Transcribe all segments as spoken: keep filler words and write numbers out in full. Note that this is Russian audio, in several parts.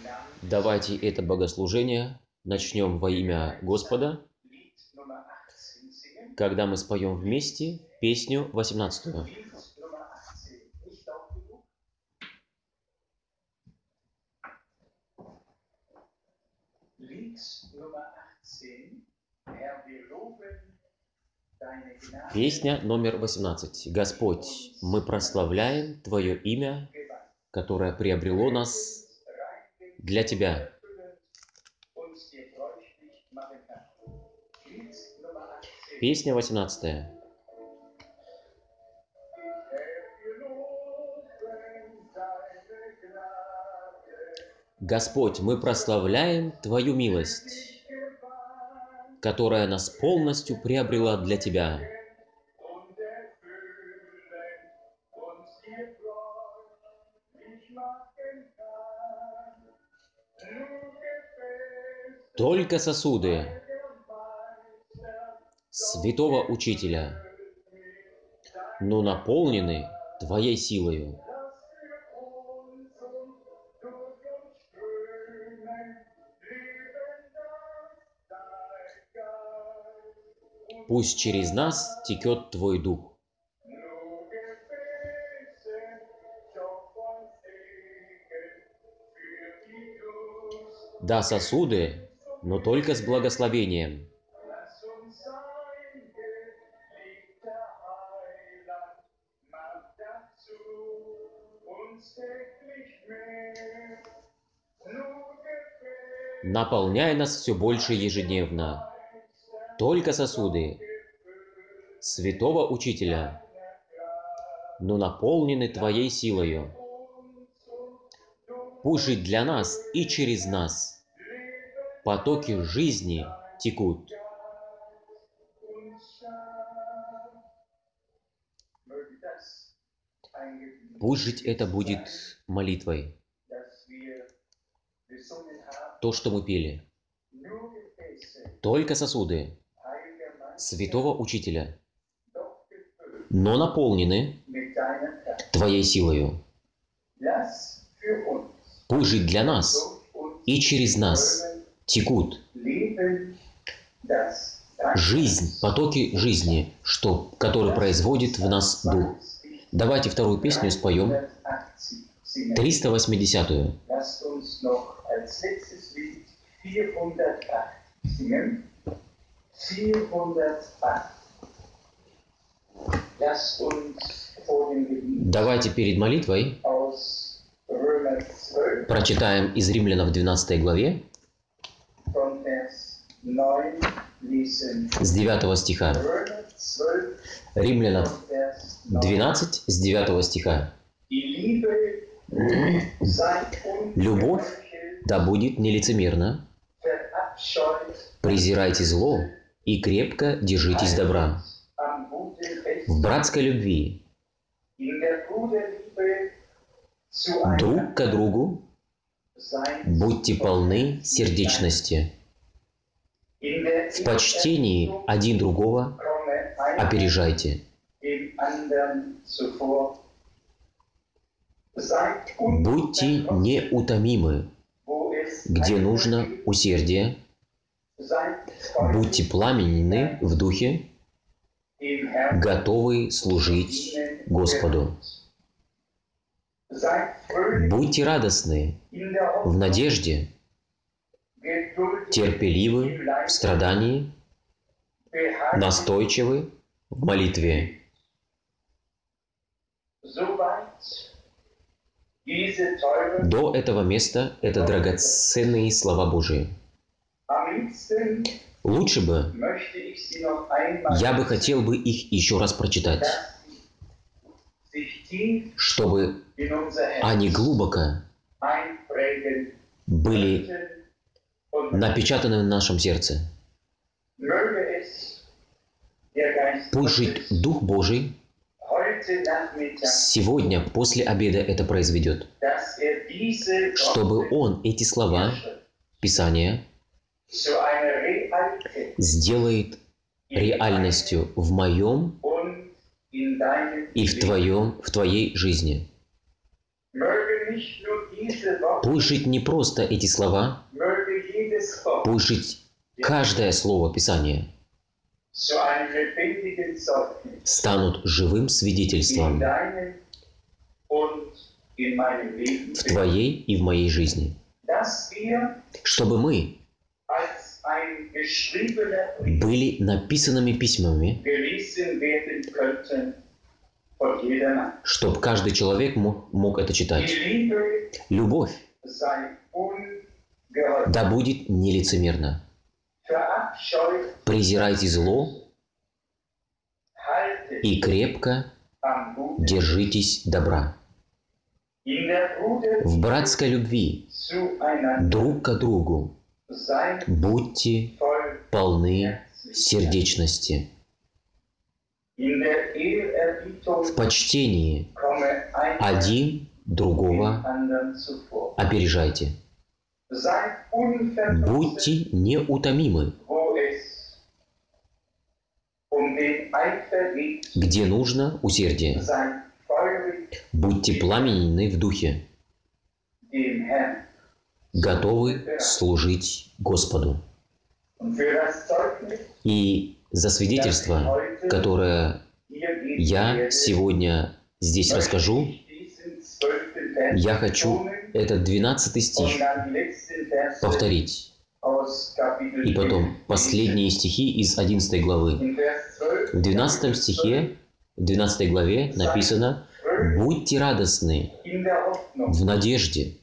Давайте это богослужение начнем во имя Господа, когда мы споем вместе песню восемнадцатую. Песня номер восемнадцать. Господь, мы прославляем Твое имя, которое приобрело нас для Тебя. Песня восемнадцатая. Господь, мы прославляем Твою милость, которая нас полностью приобрела для Тебя. Только сосуды святого Учителя, но наполнены Твоей силою. Пусть через нас текет Твой Дух. Да, сосуды, но только с благословением. Наполняй нас все больше ежедневно. Только сосуды святого Учителя, но наполнены Твоей силою. Пусть же для нас и через нас потоки жизни текут. Пусть жить это будет молитвой. То, что мы пели. Только сосуды святого Учителя, но наполнены Твоей силою. Пусть же для нас и через нас текут жизнь, потоки жизни, что, которые производит в нас Дух. Давайте вторую песню споем, триста восьмидесятую. Давайте перед молитвой прочитаем из Римлянам в двенадцатой главе с девятого стиха. Римлянам двенадцать с девятого стиха. Любовь да будет нелицемерна, презирайте зло и крепко держитесь добра. В братской любви друг к другу будьте полны сердечности. В почтении один другого опережайте. Будьте неутомимы, где нужно усердие. Будьте пламенны в духе, готовы служить Господу. Будьте радостны в надежде, терпеливы в страдании, настойчивы в молитве. До этого места это драгоценные слова Божии. Лучше бы, я бы хотел бы их еще раз прочитать, чтобы они глубоко были напечатаны в нашем сердце. Пусть жить Дух Божий сегодня, после обеда, это произведет, чтобы Он эти слова Писания сделает реальностью в моем и в твоем, в твоей жизни. Пусть жить не просто эти слова, пусть жить каждое слово Писания станут живым свидетельством в твоей и в моей жизни. Чтобы мы были написанными письмами, чтобы каждый человек мог, мог это читать. Любовь да будет нелицемерна. Презирайте зло и крепко держитесь добра. В братской любви друг к другу будьте полны сердечности. В почтении один другого опережайте. Будьте неутомимы, где нужно усердие. Будьте пламенны в духе, готовы служить Господу. И за свидетельство, которое я сегодня здесь расскажу, я хочу этот двенадцатый стих повторить. И потом последние стихи из одиннадцатой главы. В двенадцатом стихе, в двенадцатой главе написано: «Будьте радостны в надежде,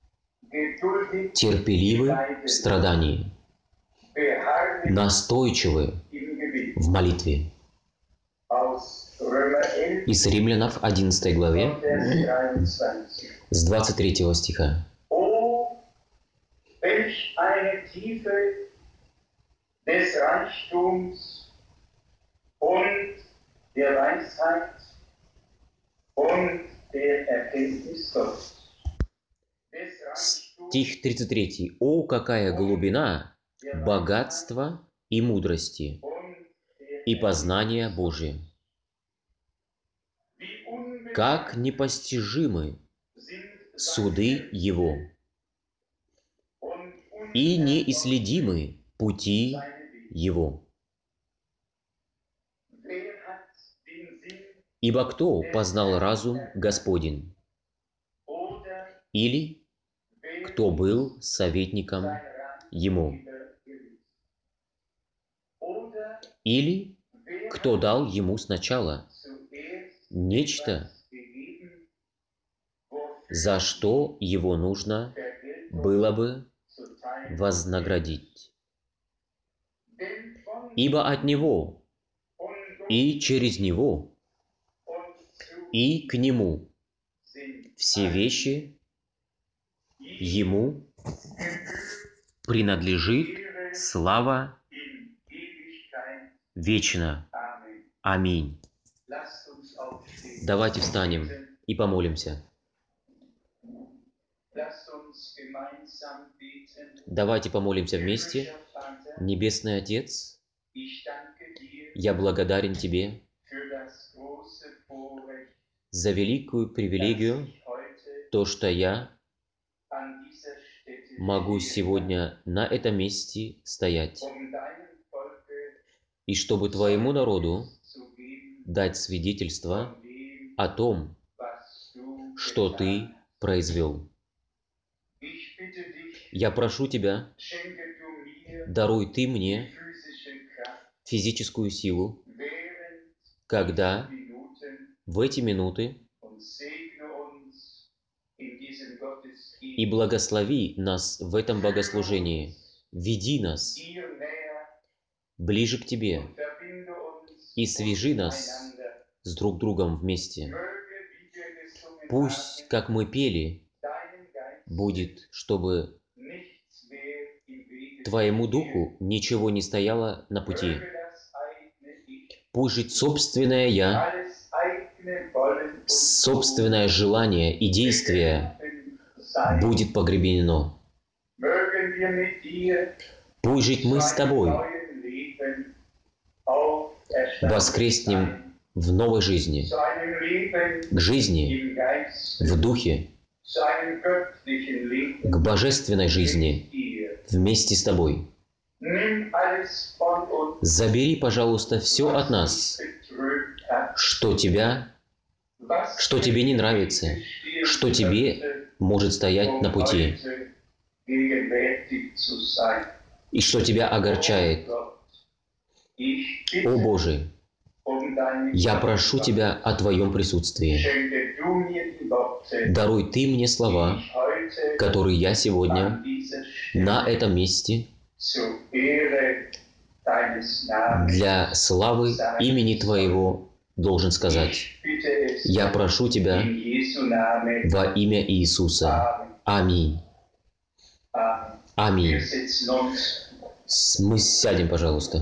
терпеливы в страдании, настойчивы в молитве». Из Римлянов одиннадцатой главе с двадцать третьего стиха. Стих тридцать три. «О, какая глубина богатства и мудрости и познания Божия! Как непостижимы суды Его и неисследимы пути Его! Ибо кто познал разум Господень? Или кто был советником Ему? Или кто дал Ему сначала нечто, за что Его нужно было бы вознаградить? Ибо от Него и через Него и к Нему все вещи Ему принадлежит слава вечно. Аминь. Давайте встанем и помолимся. Давайте помолимся вместе. Небесный Отец, я благодарен Тебе за великую привилегию, то, что я могу сегодня на этом месте стоять, и чтобы Твоему народу дать свидетельство о том, что Ты произвел. Я прошу Тебя, даруй Ты мне физическую силу, когда в эти минуты, и благослови нас в этом богослужении, веди нас ближе к Тебе и свяжи нас с друг другом вместе. Пусть, как мы пели, будет, чтобы Твоему Духу ничего не стояло на пути. Пусть жить собственное «я», собственное желание и действие будет погребено. Пусть жить мы с Тобой воскреснем в новой жизни, к жизни в духе к божественной жизни вместе с тобой. Забери, пожалуйста, все от нас, что тебя, что тебе не нравится, что тебе может стоять на пути, и что тебя огорчает. О Боже, я прошу Тебя о Твоем присутствии. Даруй Ты мне слова, которые я сегодня на этом месте для славы имени Твоего должен сказать. Я прошу Тебя во имя Иисуса. Аминь. Аминь. Мы сядем, пожалуйста.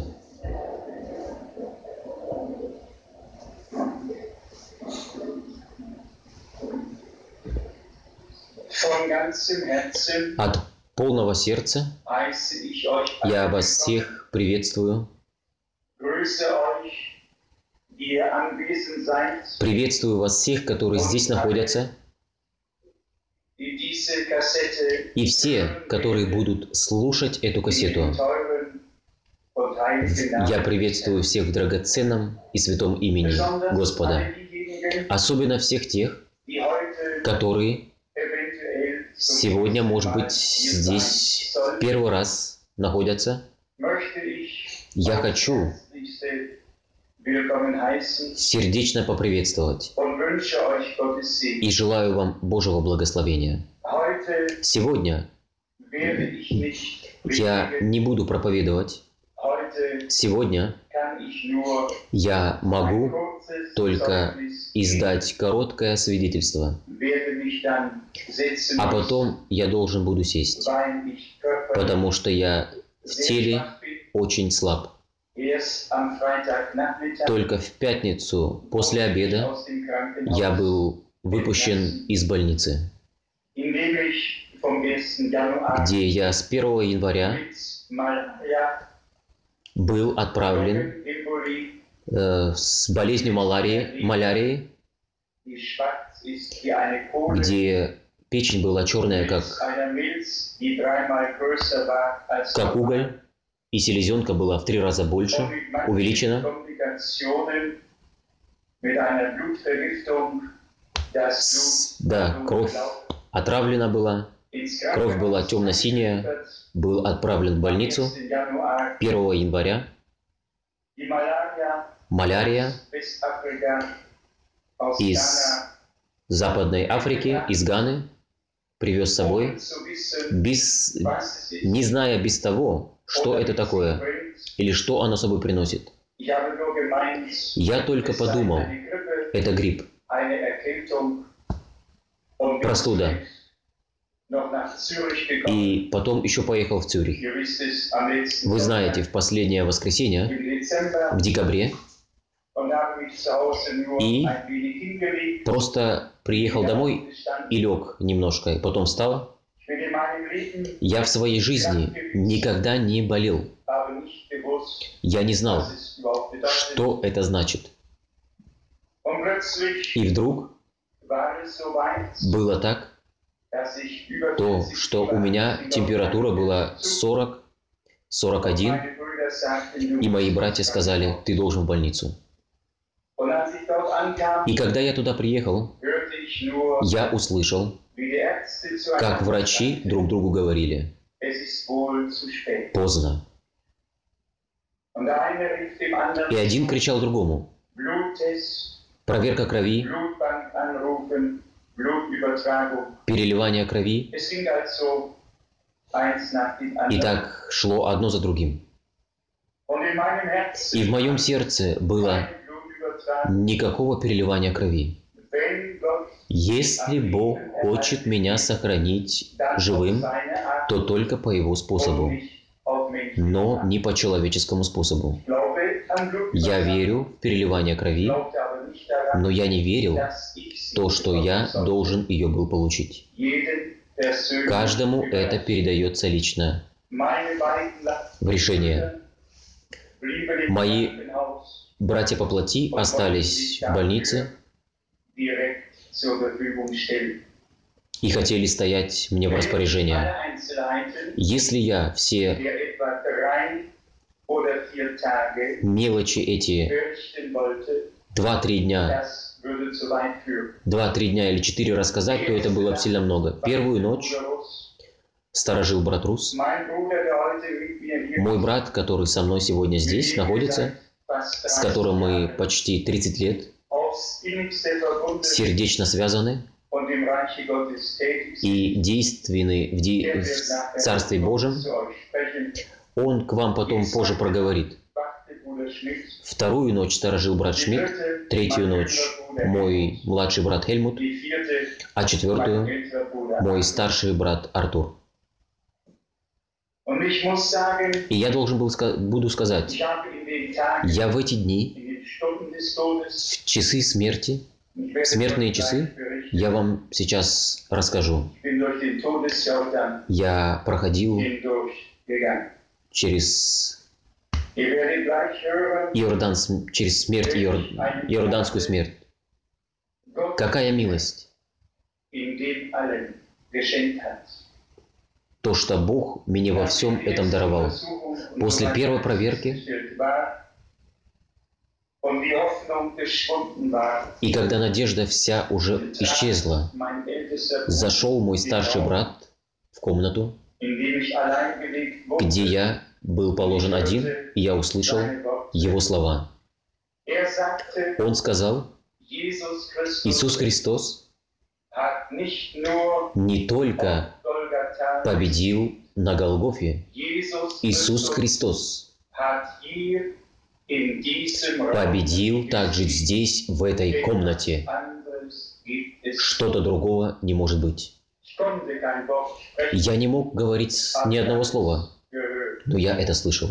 От полного сердца я вас всех приветствую. Приветствую вас всех, которые здесь находятся, и все, которые будут слушать эту кассету. Я приветствую всех в драгоценном и святом имени Господа. Особенно всех тех, которые сегодня, может быть, здесь первый раз находятся. Я хочу сердечно поприветствовать и желаю вам Божьего благословения. Сегодня я не буду проповедовать. Сегодня я могу только издать короткое свидетельство, а потом я должен буду сесть, потому что я в теле очень слаб. Только в пятницу после обеда я был выпущен из больницы, где я с первого января был отправлен э, с болезнью малярии, малярии, где печень была черная, как, как уголь, и селезенка была в три раза больше, увеличена. С, да, кровь отравлена была, кровь была темно-синяя, был отправлен в больницу первого января. Малярия из Западной Африки, из Ганы, привез с собой, без, не зная без того, что это такое, или что оно собой приносит. Я только подумал, это грипп, простуда. И потом еще поехал в Цюрих. Вы знаете, в последнее воскресенье, в декабре, и просто приехал домой и лег немножко, и потом встал. Я в своей жизни никогда не болел. Я не знал, что это значит. И вдруг было так, то, что у меня температура была сорок — сорок один, и мои братья сказали: ты должен в больницу. И когда я туда приехал, я услышал, как врачи друг другу говорили: поздно. И один кричал другому: проверка крови, переливание крови. И так шло одно за другим. И в моем сердце было никакого переливания крови. Если Бог хочет меня сохранить живым, то только по Его способу, но не по человеческому способу. Я верю в переливание крови, но я не верил в то, что я должен ее был получить. Каждому это передается лично в решение. Мои братья по плоти остались в больнице, и хотели стоять мне в распоряжении. Если я все мелочи эти два-три дня, два-три дня или четыре рассказать, то это было бы сильно много. Первую ночь сторожил брат Рус. Мой брат, который со мной сегодня здесь находится, с которым мы почти тридцать лет сердечно связаны и действенны в, де... в Царстве Божьем, он к вам потом позже проговорит. Вторую ночь сторожил брат Шмидт, третью ночь мой младший брат Хельмут, а четвертую мой старший брат Артур. И я должен был, буду сказать, я в эти дни, в часы смерти, в смертные часы, я вам сейчас расскажу. Я проходил через Иордан, через смерть, Иор, Иорданскую смерть. Какая милость! То, что Бог мне во всем этом даровал. После первой проверки, и когда надежда вся уже исчезла, зашел мой старший брат в комнату, где я был положен один, и я услышал его слова. Он сказал, Иисус Христос не только победил на Голгофе, Иисус Христос победил также здесь, в этой комнате. Что-то другого не может быть. Я не мог говорить ни одного слова, но я это слышал.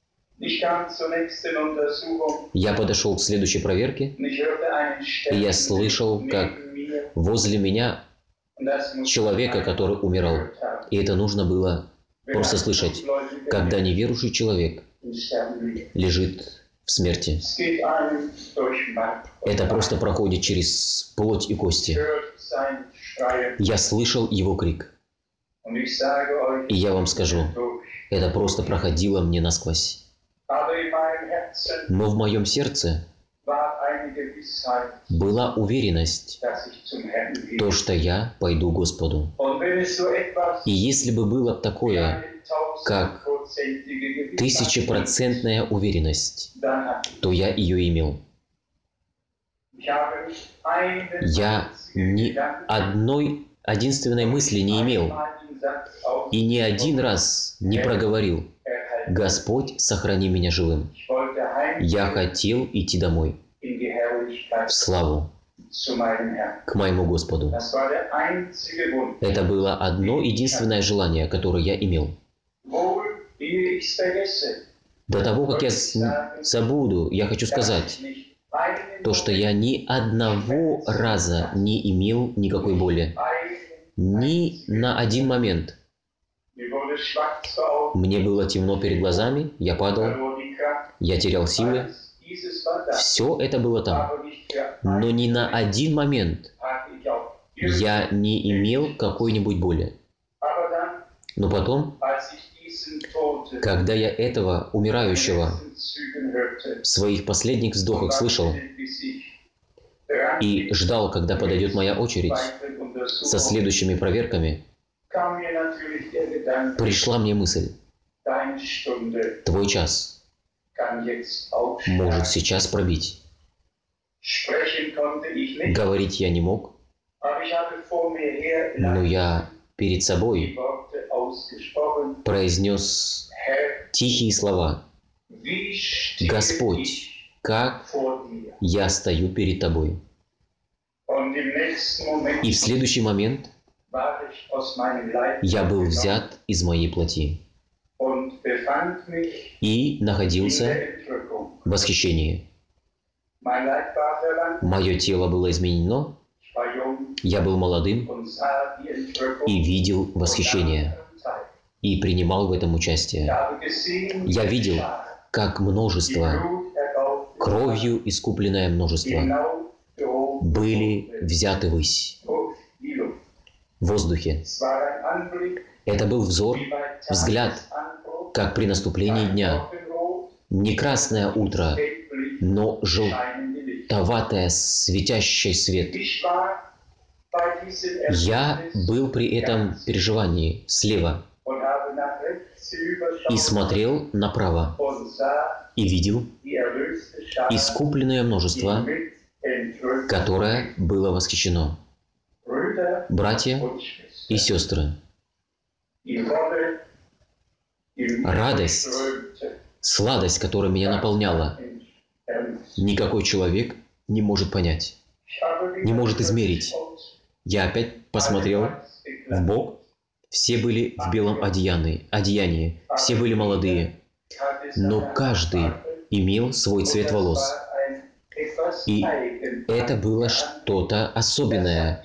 Я подошел к следующей проверке, и я слышал, как возле меня человека, который умирал. И это нужно было просто слышать, когда неверующий человек лежит в смерти. Это просто проходит через плоть и кости. Я слышал его крик. И я вам скажу, это просто проходило мне насквозь. Но в моем сердце была уверенность, то, что я пойду к Господу. И если бы было такое, как тысячепроцентная уверенность, то я ее имел. Я ни одной единственной мысли не имел и ни один раз не проговорил: «Господь, сохрани меня живым». Я хотел идти домой, в славу, к моему Господу. Это было одно единственное желание, которое я имел. До того, как я забуду, я хочу сказать, то, что я ни одного раза не имел никакой боли. Ни на один момент. Мне было темно перед глазами, я падал, я терял силы. Все это было там. Но ни на один момент я не имел какой-нибудь боли. Но потом, когда я этого умирающего в своих последних вздохах слышал и ждал, когда подойдет моя очередь со следующими проверками, пришла мне мысль: твой час может сейчас пробить. Говорить я не мог, но я перед собой произнес тихие слова: «Господь, как я стою перед Тобой». И в следующий момент я был взят из моей плоти и находился в восхищении. Мое тело было изменено, я был молодым и видел восхищение, и принимал в этом участие. Я видел, как множество, кровью искупленное множество, были взяты ввысь, воздухе. Это был взор, взгляд, как при наступлении дня. Не красное утро, но желтоватое светящий свет. Я был при этом переживании слева и смотрел направо и видел искупленное множество, которое было восхищено. Братья и сестры, радость, сладость, которая меня наполняла, никакой человек не может понять, не может измерить. Я опять посмотрел в бок. Все были в белом одеянии, одеянии, все были молодые, но каждый имел свой цвет волос. И это было что-то особенное.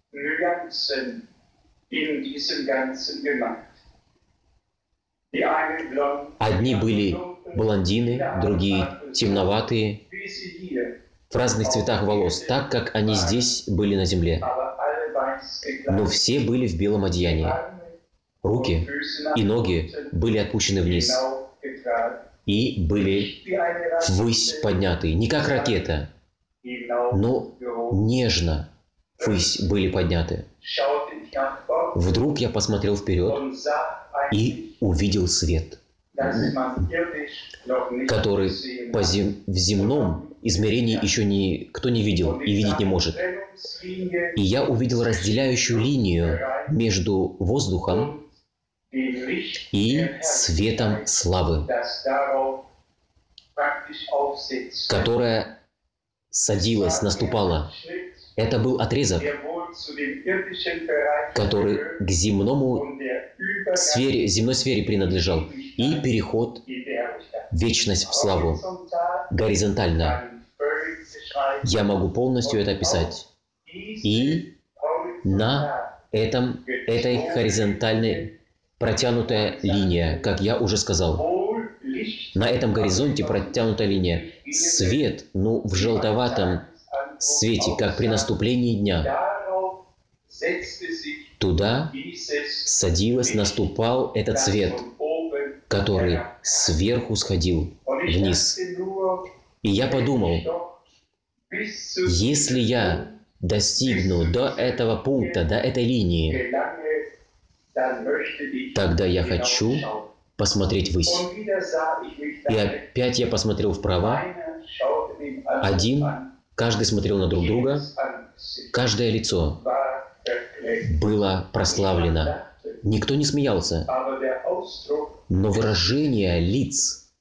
Одни были блондины, другие темноватые, в разных цветах волос, так как они здесь были на земле. Но все были в белом одеянии. Руки и ноги были отпущены вниз и были ввысь подняты. Не как ракета, но нежно ввысь были подняты. Вдруг я посмотрел вперед и увидел свет, который по зем... в земном измерении еще никто не видел и видеть не может. И я увидел разделяющую линию между воздухом и светом славы, которая садилась, наступала. Это был отрезок, который к земному сфере, земной сфере принадлежал, и переход в вечность в славу, горизонтально. Я могу полностью это описать. И на этом, этой горизонтальной протянутая линия, как я уже сказал, на этом горизонте протянутая линия. Свет, ну, в желтоватом свете, как при наступлении дня. Туда садилась, наступал этот свет, который сверху сходил вниз. И я подумал, если я достигну до этого пункта, до этой линии, тогда я хочу посмотреть ввысь. И опять я посмотрел вправо. Один, каждый смотрел на друг друга. Каждое лицо было прославлено. Никто не смеялся. Но выражение лиц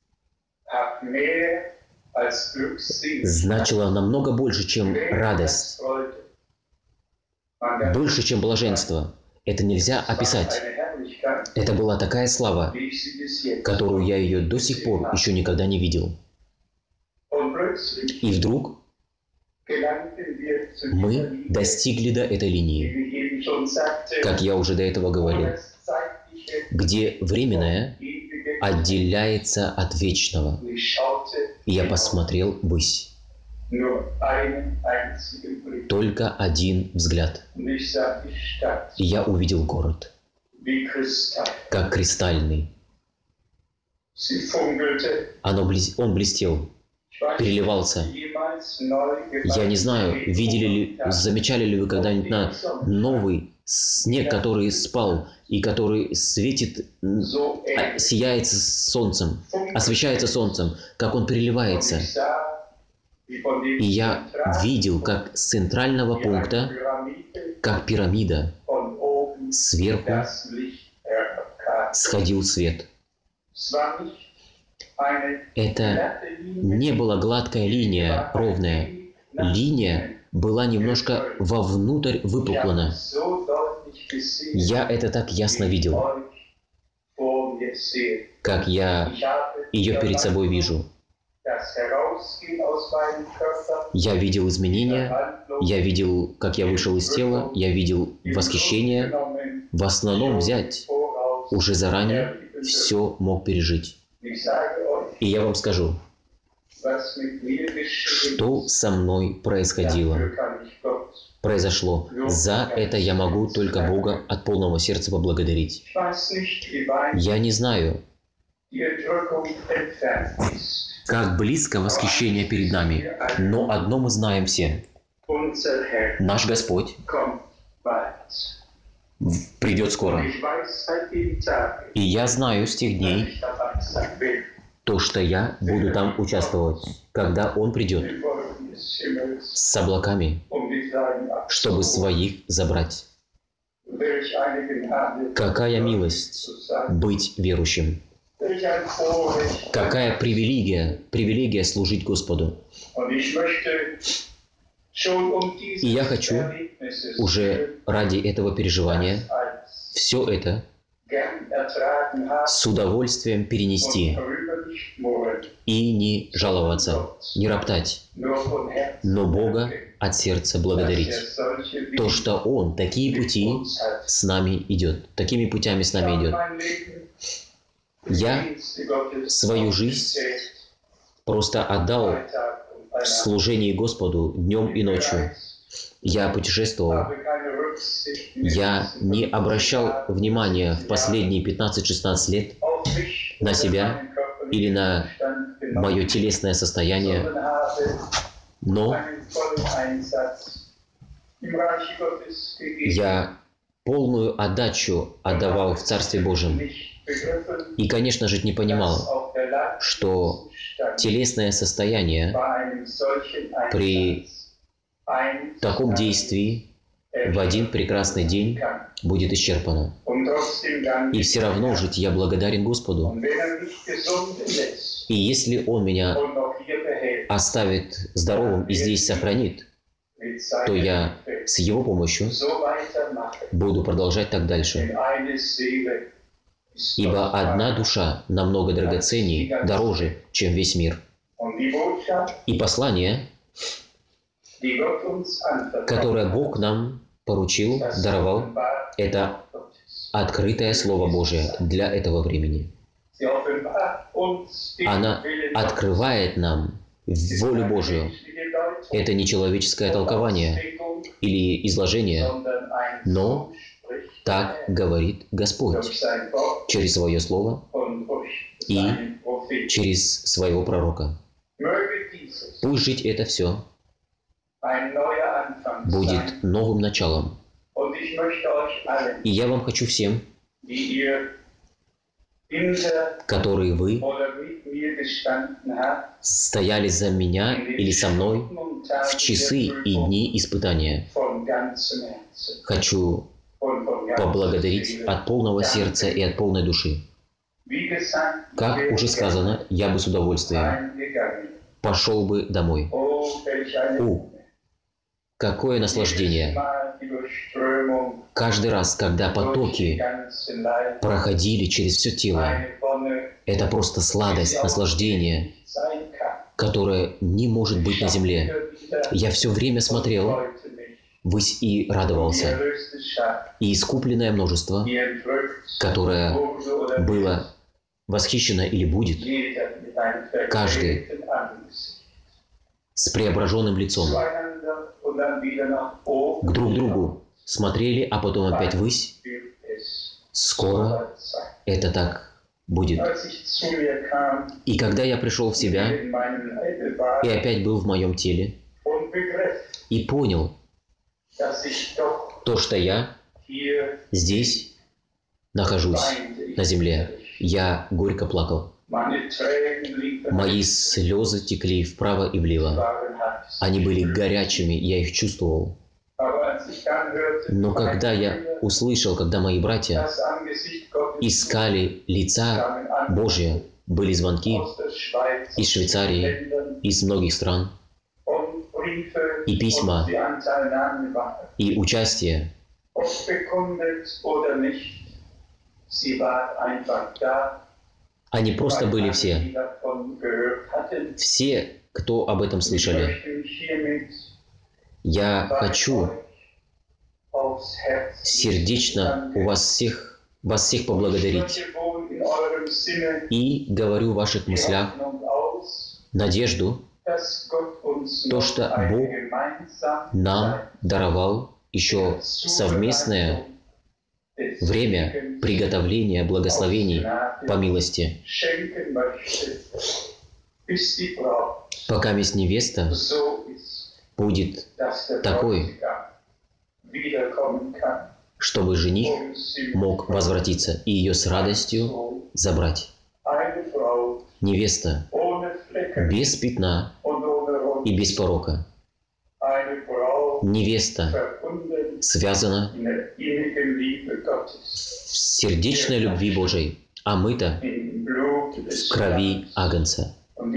значило намного больше, чем радость. Больше, чем блаженство. Это нельзя описать. Это была такая слава, которую я ее до сих пор еще никогда не видел. И вдруг мы достигли до этой линии, как я уже до этого говорил, где временное отделяется от вечного. И я посмотрел ввысь. Только один взгляд. И я увидел город, как кристальный. Оно блес... Он блестел, переливался. Я не знаю, видели ли, замечали ли вы когда-нибудь на новый снег, который спал и который светит, сияет солнцем, освещается солнцем, как он переливается. И я видел, как с центрального пункта, как пирамида, сверху сходил свет. Это не была гладкая линия, ровная. Линия была немножко вовнутрь выпуклана. Я это так ясно видел, как я ее перед собой вижу. Я видел изменения, я видел, как я вышел из тела, я видел восхищение. В основном взять уже заранее все мог пережить. И я вам скажу, что со мной происходило. произошло. За это я могу только Бога от полного сердца поблагодарить. Я не знаю, как близко восхищение перед нами, но одно мы знаем все. Наш Господь придет скоро. И я знаю с тех дней то, что я буду там участвовать, когда Он придет с облаками, чтобы своих забрать. Какая милость быть верующим! Какая привилегия, привилегия служить Господу! И я хочу уже ради этого переживания все это с удовольствием перенести и не жаловаться, не роптать, но Бога от сердца благодарить. То, что Он такие пути с нами идет, такими путями с нами идет. Я свою жизнь просто отдал в служении Господу днем и ночью. Я путешествовал. Я не обращал внимания в последние пятнадцать-шестнадцать лет на себя или на мое телесное состояние, но я полную отдачу отдавал в Царстве Божьем. И, конечно же, не понимал, что телесное состояние при таком действии в один прекрасный день будет исчерпано. И все равно жить я благодарен Господу. И если Он меня оставит здоровым и здесь сохранит, то я с Его помощью буду продолжать так дальше. Ибо одна душа намного драгоценней, дороже, чем весь мир. И послание, которое Бог нам поручил, даровал, это открытое Слово Божие для этого времени. Она открывает нам волю Божию. Это не человеческое толкование или изложение, но так говорит Господь через Свое Слово и через Своего пророка. Пусть жить это все будет новым началом. И я вам хочу всем, которые вы стояли за меня или со мной в часы и дни испытания, хочу поблагодарить от полного сердца и от полной души. Как уже сказано, я бы с удовольствием пошел бы домой. О, какое наслаждение! Каждый раз, когда потоки проходили через все тело, это просто сладость, наслаждение, которое не может быть на земле. Я все время смотрел ввысь и радовался. И искупленное множество, которое было восхищено или будет, каждый с преображенным лицом к друг другу смотрели, а потом опять ввысь. Скоро это так будет. И когда я пришел в себя и опять был в моем теле и понял то, что я здесь нахожусь на земле, я горько плакал. Мои слезы текли вправо и влево. Они были горячими, я их чувствовал. Но когда я услышал, когда мои братья искали лица Божия, были звонки из Швейцарии, из многих стран, и письма, и участие, они просто были все. Все, кто об этом слышали. Я хочу сердечно у вас всех, вас всех поблагодарить. И говорю в ваших мыслях надежду, то, что Бог нам даровал еще совместное время приготовления благословений по милости. Пока месть невеста будет такой, чтобы жених мог возвратиться и ее с радостью забрать. Невеста без пятна и без порока. Невеста связана в сердечной любви Божией, омыта в крови Агнца.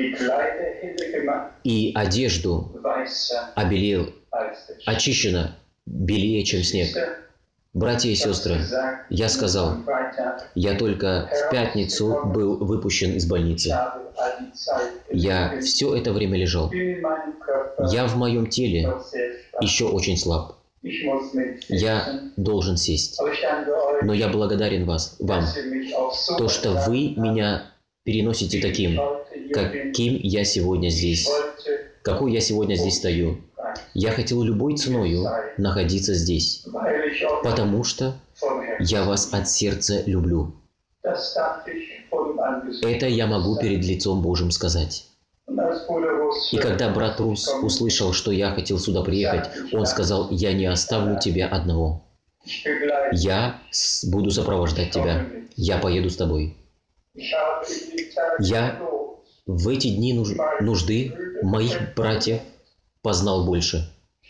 И одежду обелил, очищена белее, чем снег. Братья и сестры, я сказал, я только в пятницу был выпущен из больницы. Я все это время лежал. Я в моем теле еще очень слаб. Я должен сесть. Но я благодарен вас, вам, то, что вы меня переносите таким, каким я сегодня здесь, какой я сегодня здесь стою. Я хотел любой ценою находиться здесь, потому что я вас от сердца люблю. Это я могу перед лицом Божьим сказать. И когда брат Рус услышал, что я хотел сюда приехать, он сказал, я не оставлю тебя одного. Я буду сопровождать тебя. Я поеду с тобой. Я в эти дни нуж- нужды моих братьев познал больше.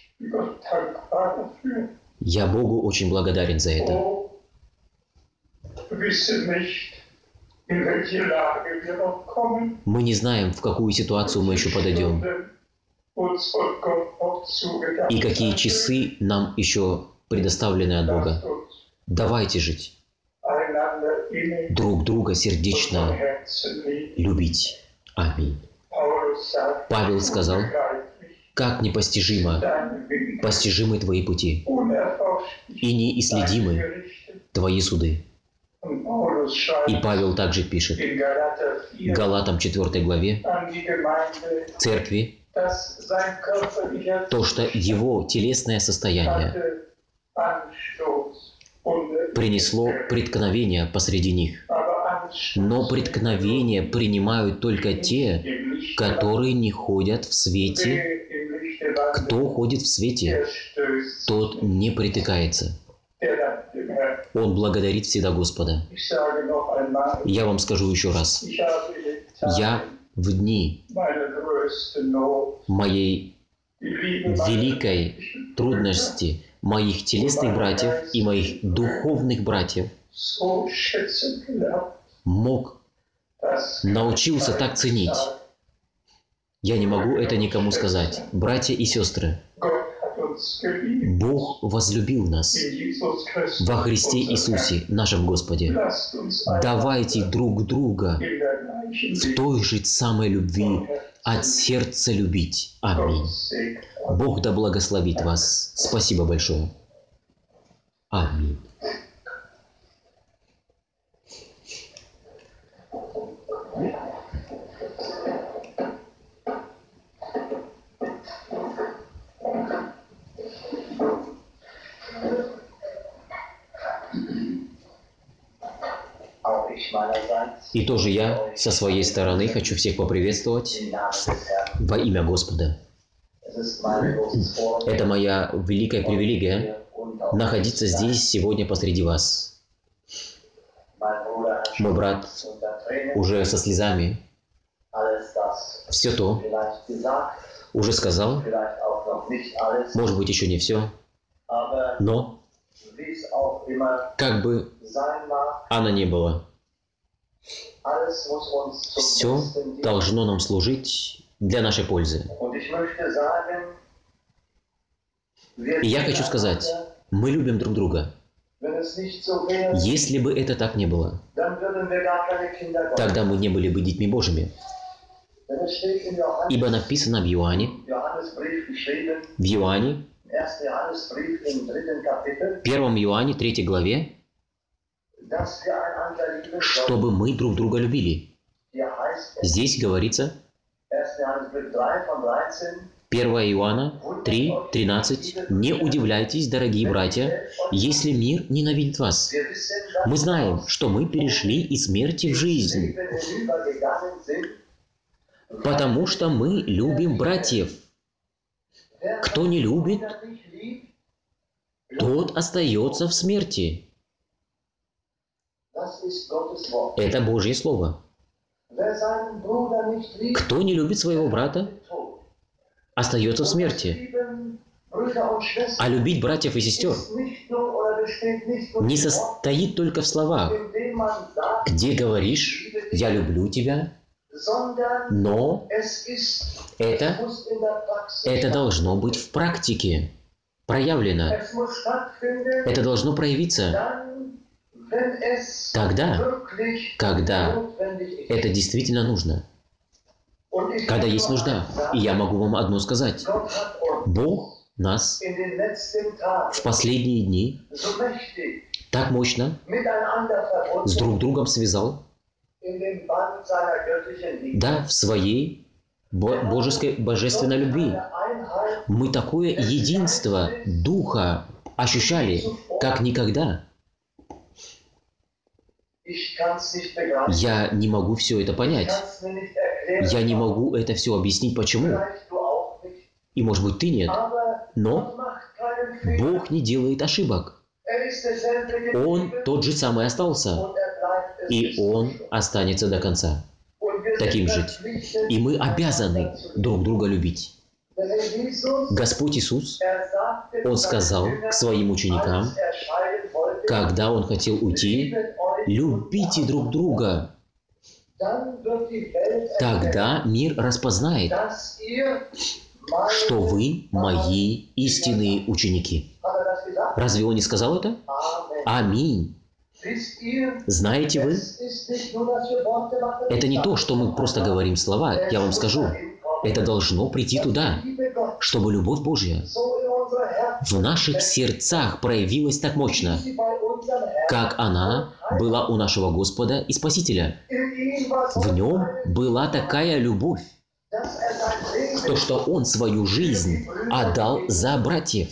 Я Богу очень благодарен за это. Мы не знаем, в какую ситуацию мы еще подойдем, и какие часы нам еще предоставлены от Бога. Давайте жить, друг друга сердечно любить. Аминь. Павел сказал, как непостижимо, постижимы твои пути, и неисследимы твои суды. И Павел также пишет Галатам четвёртой главе церкви, то, что его телесное состояние принесло преткновение посреди них. Но преткновение принимают только те, которые не ходят в свете. Кто ходит в свете, тот не притыкается. Он благодарит всегда Господа. Я вам скажу еще раз. Я в дни моей великой трудности, моих телесных братьев и моих духовных братьев мог, научился так ценить. Я не могу это никому сказать. Братья и сестры, Бог возлюбил нас во Христе Иисусе, нашем Господе. Давайте друг друга в той же самой любви от сердца любить. Аминь. Бог да благословит вас. Спасибо большое. Аминь. И тоже я со своей стороны хочу всех поприветствовать во имя Господа. Это моя великая привилегия находиться здесь сегодня посреди вас. Мой брат уже со слезами все то уже сказал, может быть, еще не все, но как бы оно ни было, все должно нам служить для нашей пользы. И я хочу сказать, мы любим друг друга. Если бы это так не было, тогда мы не были бы детьми Божьими. Ибо написано в Иоанне, в Иоанне, в первом Иоанне, третьей главе, чтобы мы друг друга любили. Здесь говорится, в первое Иоанна три, тринадцать. «Не удивляйтесь, дорогие братья, если мир ненавидит вас. Мы знаем, что мы перешли из смерти в жизнь, потому что мы любим братьев. Кто не любит, тот остается в смерти». Это Божье Слово. Кто не любит своего брата, остается в смерти. А любить братьев и сестер не состоит только в словах, где говоришь «я люблю тебя», но это, это должно быть в практике проявлено. Это должно проявиться тогда, когда это действительно нужно. Когда есть нужда. И я могу вам одно сказать. Бог нас в последние дни так мощно с друг другом связал, да, в своей божеской, божественной любви. Мы такое единство Духа ощущали, как никогда. Я не могу все это понять. Я не могу это все объяснить, почему. И, может быть, ты нет. Но Бог не делает ошибок. Он тот же самый остался. И Он останется до конца. Таким же. И мы обязаны друг друга любить. Господь Иисус, Он сказал к Своим ученикам, когда Он хотел уйти: «Любите друг друга». Тогда мир распознает, что вы мои истинные ученики. Разве Он не сказал это? Аминь. Знаете вы, это не то, что мы просто говорим слова, я вам скажу. Это должно прийти туда, чтобы любовь Божья в наших сердцах проявилась так мощно, как она была у нашего Господа и Спасителя. В Нем была такая любовь, то, что Он свою жизнь отдал за братьев.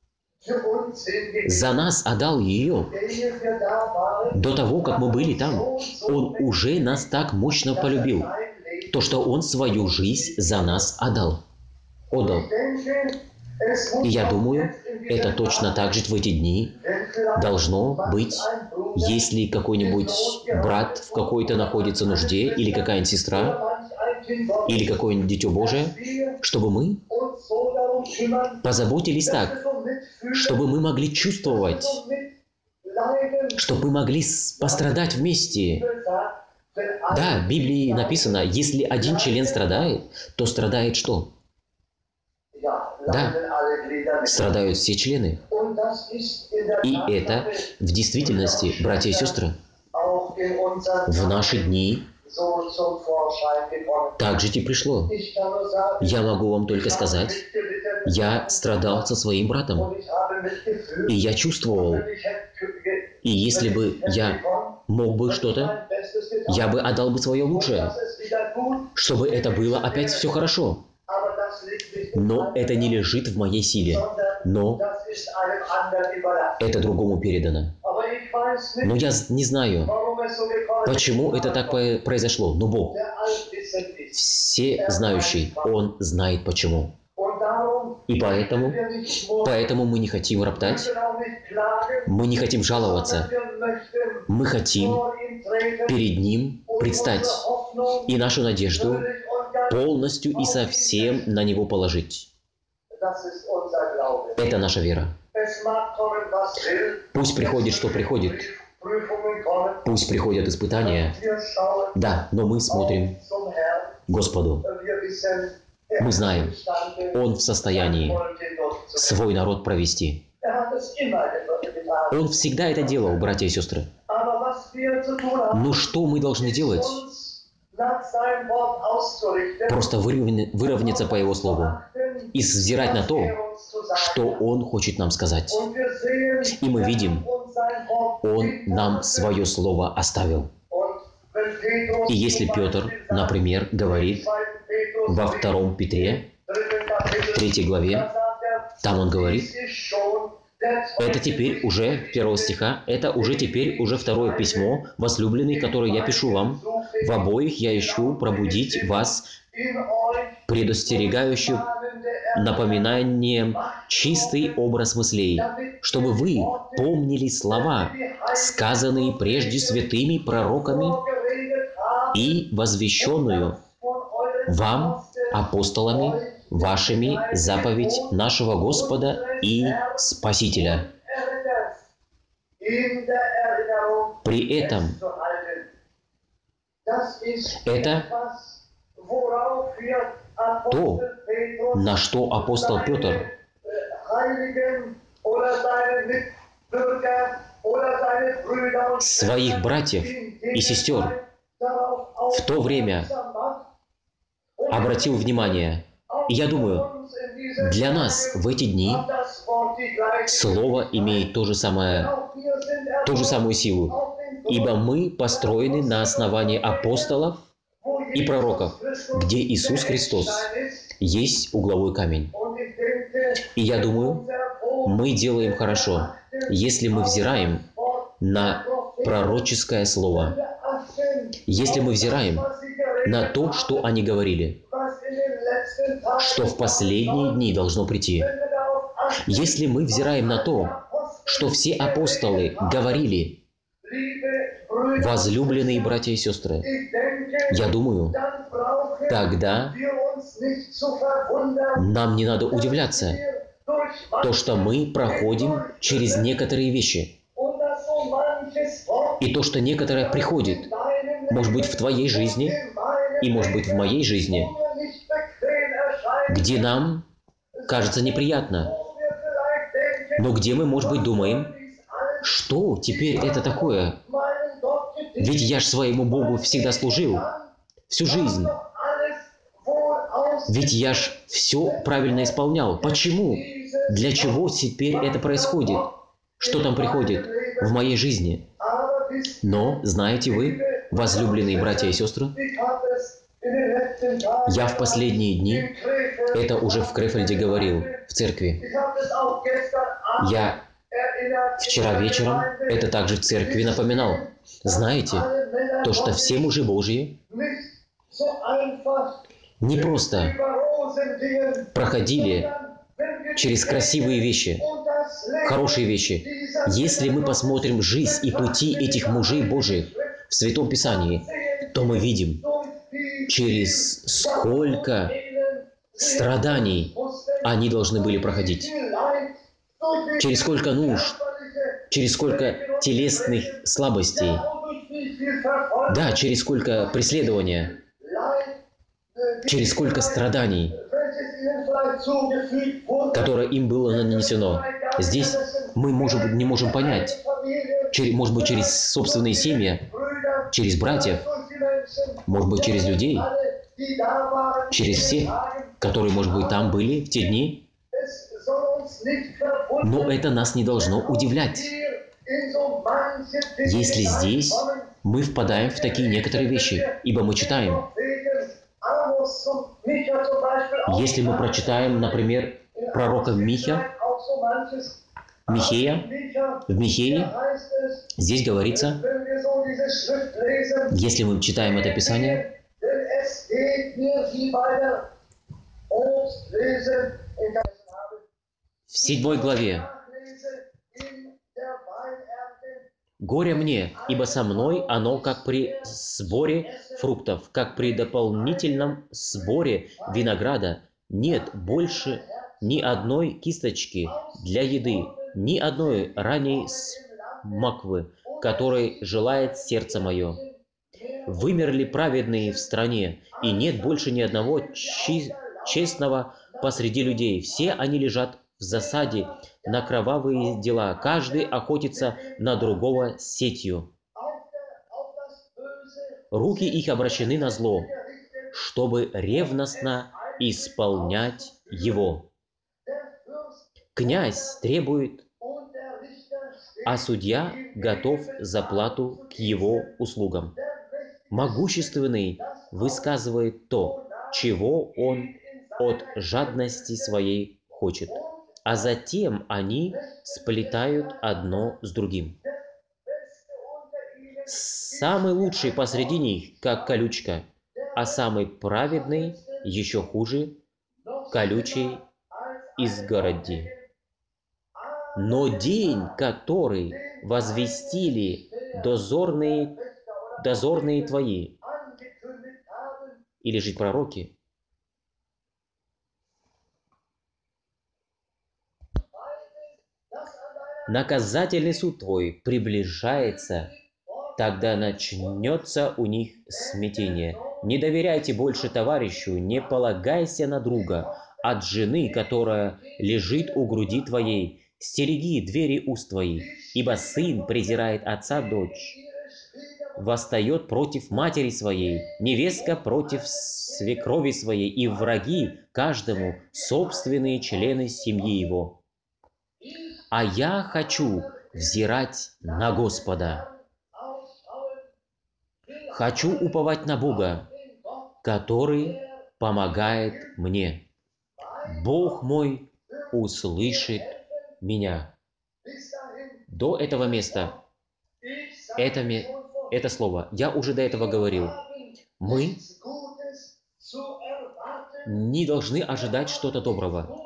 За нас отдал ее. До того, как мы были там, Он уже нас так мощно полюбил, то, что Он свою жизнь за нас отдал. Отдал. И я думаю, это точно так же в эти дни должно быть, если какой-нибудь брат в какой-то находится нужде, или какая-нибудь сестра, или какое-нибудь дитё Божие, чтобы мы позаботились так, чтобы мы могли чувствовать, чтобы мы могли пострадать вместе. Да, в Библии написано, если один член страдает, то страдает что? Да, страдают все члены. И это в действительности, братья и сестры, в наши дни также и пришло. Я могу вам только сказать, я страдал со своим братом, и я чувствовал, и если бы я мог бы что-то, я бы отдал бы свое лучшее, чтобы это было опять все хорошо. Но это не лежит в моей силе, но это другому передано. Но я не знаю, почему это так произошло, но Бог, всезнающий, Он знает почему. И поэтому, поэтому мы не хотим роптать, мы не хотим жаловаться, мы хотим перед Ним предстать и нашу надежду полностью и совсем на Него положить. Это наша вера. Пусть приходит, что приходит. Пусть приходят испытания. Да, но мы смотрим Господу. Мы знаем, Он в состоянии свой народ провести. Он всегда это делал, братья и сестры. Но что мы должны делать? Просто выровняться по Его Слову и взирать на то, что Он хочет нам сказать. И мы видим, Он нам свое Слово оставил. И если Петр, например, говорит во втором Петре, в третьей главе, там он говорит, это теперь уже, первого стиха, это уже теперь уже второе письмо, возлюбленный, которое я пишу вам. В обоих я ищу пробудить вас предостерегающим напоминанием чистый образ мыслей, чтобы вы помнили слова, сказанные прежде святыми пророками и возвещенную вам, апостолами, вашими заповедь нашего Господа и Спасителя. При этом это то, на что апостол Петр своих братьев и сестер в то время обратил внимание. И я думаю, для нас в эти дни Слово имеет то же самое, ту же самую силу, ибо мы построены на основании апостолов и пророков, где Иисус Христос есть угловой камень. И я думаю, мы делаем хорошо, если мы взираем на пророческое слово, если мы взираем на то, что они говорили, что в последние дни должно прийти. Если мы взираем на то, что все апостолы говорили, возлюбленные братья и сестры, я думаю, тогда нам не надо удивляться, то, что мы проходим через некоторые вещи. И то, что некоторое приходит, может быть, в твоей жизни, и может быть, в моей жизни, где нам кажется неприятно, но где мы, может быть, думаем, что теперь это такое? Ведь я ж своему Богу всегда служил, всю жизнь. Ведь я ж все правильно исполнял. Почему? Для чего теперь это происходит? Что там приходит в моей жизни? Но, знаете вы, возлюбленные братья и сестры, я в последние дни, это уже в Крефельде говорил, в церкви. Я вчера вечером это также в церкви напоминал. Знаете, то, что все мужи Божьи не просто проходили через красивые вещи, хорошие вещи. Если мы посмотрим жизнь и пути этих мужей Божьих в Святом Писании, то мы видим, через сколько страданий они должны были проходить, через сколько нужд, через сколько телесных слабостей, да, через сколько преследования, через сколько страданий, которое им было нанесено. Здесь мы, может быть, не можем понять, через, может быть, через собственные семьи, через братьев, может быть, через людей, через всех, которые, может быть, там были в те дни. Но это нас не должно удивлять, если здесь мы впадаем в такие некоторые вещи, ибо мы читаем. Если мы прочитаем, например, пророка Миха, Михея, в Михее, здесь говорится, если мы читаем это Писание, в седьмой главе, «Горе мне, ибо со мной оно, как при сборе фруктов, как при дополнительном сборе винограда. Нет больше ни одной кисточки для еды, ни одной ранней смоквы, которой желает сердце мое. Вымерли праведные в стране, и нет больше ни одного честного посреди людей. Все они лежат в засаде на кровавые дела, каждый охотится на другого сетью. Руки их обращены на зло, чтобы ревностно исполнять его. Князь требует, а судья готов за плату к его услугам. Могущественный высказывает то, чего он от жадности своей хочет. А затем они сплетают одно с другим. Самый лучший посреди них, как колючка, а самый праведный еще хуже, колючей изгороди. Но день, который возвестили дозорные, дозорные твои, или же пророки, наказательный суд твой приближается, тогда начнется у них смятение. Не доверяйте больше товарищу, не полагайся на друга. От жены, которая лежит у груди твоей, стереги двери уст твоих, ибо сын презирает отца дочь, восстает против матери своей, невестка против свекрови своей, и враги каждому собственные члены семьи его. А я хочу взирать на Господа. Хочу уповать на Бога, который помогает мне. Бог мой услышит меня. До этого места, это, это слово, я уже до этого говорил. Мы не должны ожидать что-то доброго.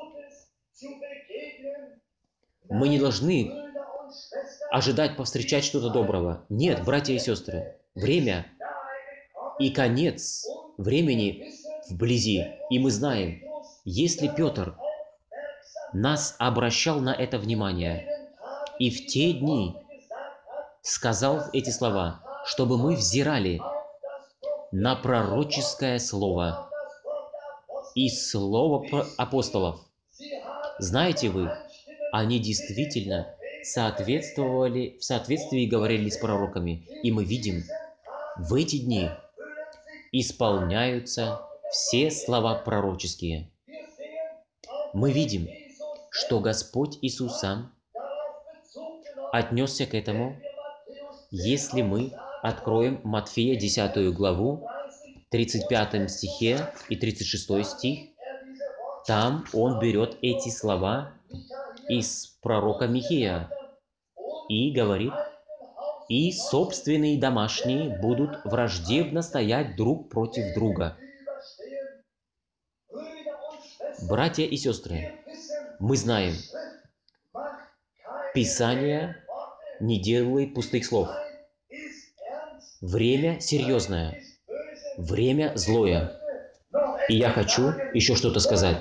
Мы не должны ожидать повстречать что-то доброго. Нет, братья и сестры, время и конец времени вблизи. И мы знаем, если Петр нас обращал на это внимание, и в те дни сказал эти слова, чтобы мы взирали на пророческое слово и слово апостолов. Знаете вы, они действительно соответствовали, в соответствии говорили с пророками. И мы видим, в эти дни исполняются все слова пророческие. Мы видим, что Господь Иисус сам отнесся к этому, если мы откроем Матфея десятую главу, тридцать пятом стихе и тридцать шестой стих, там Он берет эти слова из пророка Михея и говорит: «И собственные домашние будут враждебно стоять друг против друга». Братья и сестры, мы знаем, Писание не делает пустых слов. Время серьезное, время злое. И я хочу еще что-то сказать.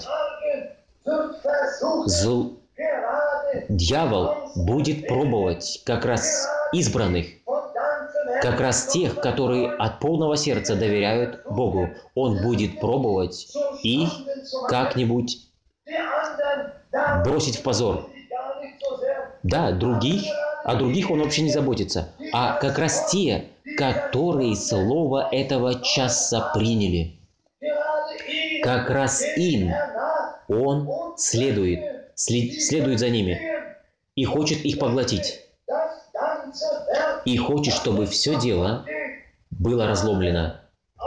Зл... Дьявол будет пробовать как раз избранных, как раз тех, которые от полного сердца доверяют Богу. Он будет пробовать их как-нибудь бросить в позор. Да, других, о других он вообще не заботится. А как раз те, которые слово этого часа приняли, как раз им он следует, следует за ними и хочет их поглотить. И хочет, чтобы все дело было разломлено.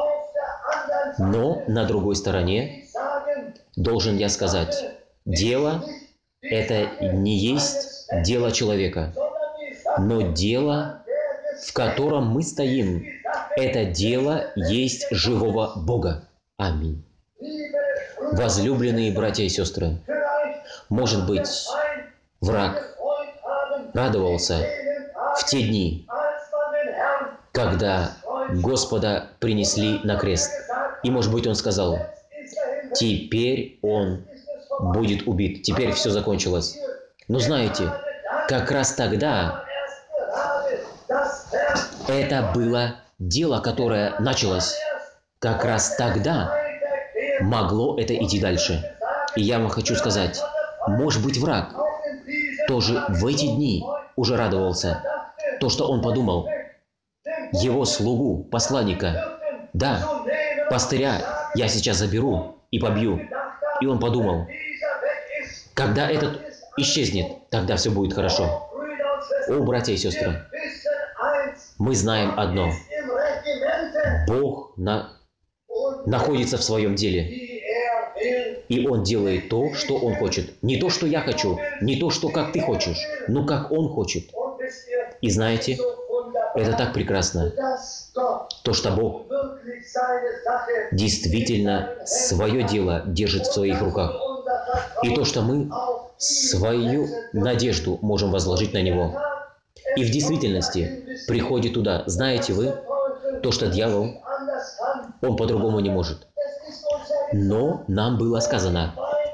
Но на другой стороне, должен я сказать, дело – это не есть дело человека, но дело, в котором мы стоим, это дело есть живого Бога. Аминь. Возлюбленные братья и сестры, может быть, враг радовался в те дни, когда Господа принесли на крест. И, может быть, он сказал: теперь он будет убит, теперь все закончилось. Но знаете, как раз тогда это было дело, которое началось. Как раз тогда могло это идти дальше. И я вам хочу сказать, может быть, враг тоже в эти дни уже радовался. То, что он подумал, его слугу, посланника, да, пастыря я сейчас заберу и побью. И он подумал, когда этот исчезнет, тогда все будет хорошо. О, братья и сестры, мы знаем одно. Бог на... находится в своем деле. И Он делает то, что Он хочет. Не то, что я хочу, не то, что как ты хочешь, но как Он хочет. И знаете, это так прекрасно, то, что Бог действительно свое дело держит в своих руках. И то, что мы свою надежду можем возложить на Него. И в действительности приходит туда, знаете вы, то, что дьявол, он по-другому не может. Но нам было сказано,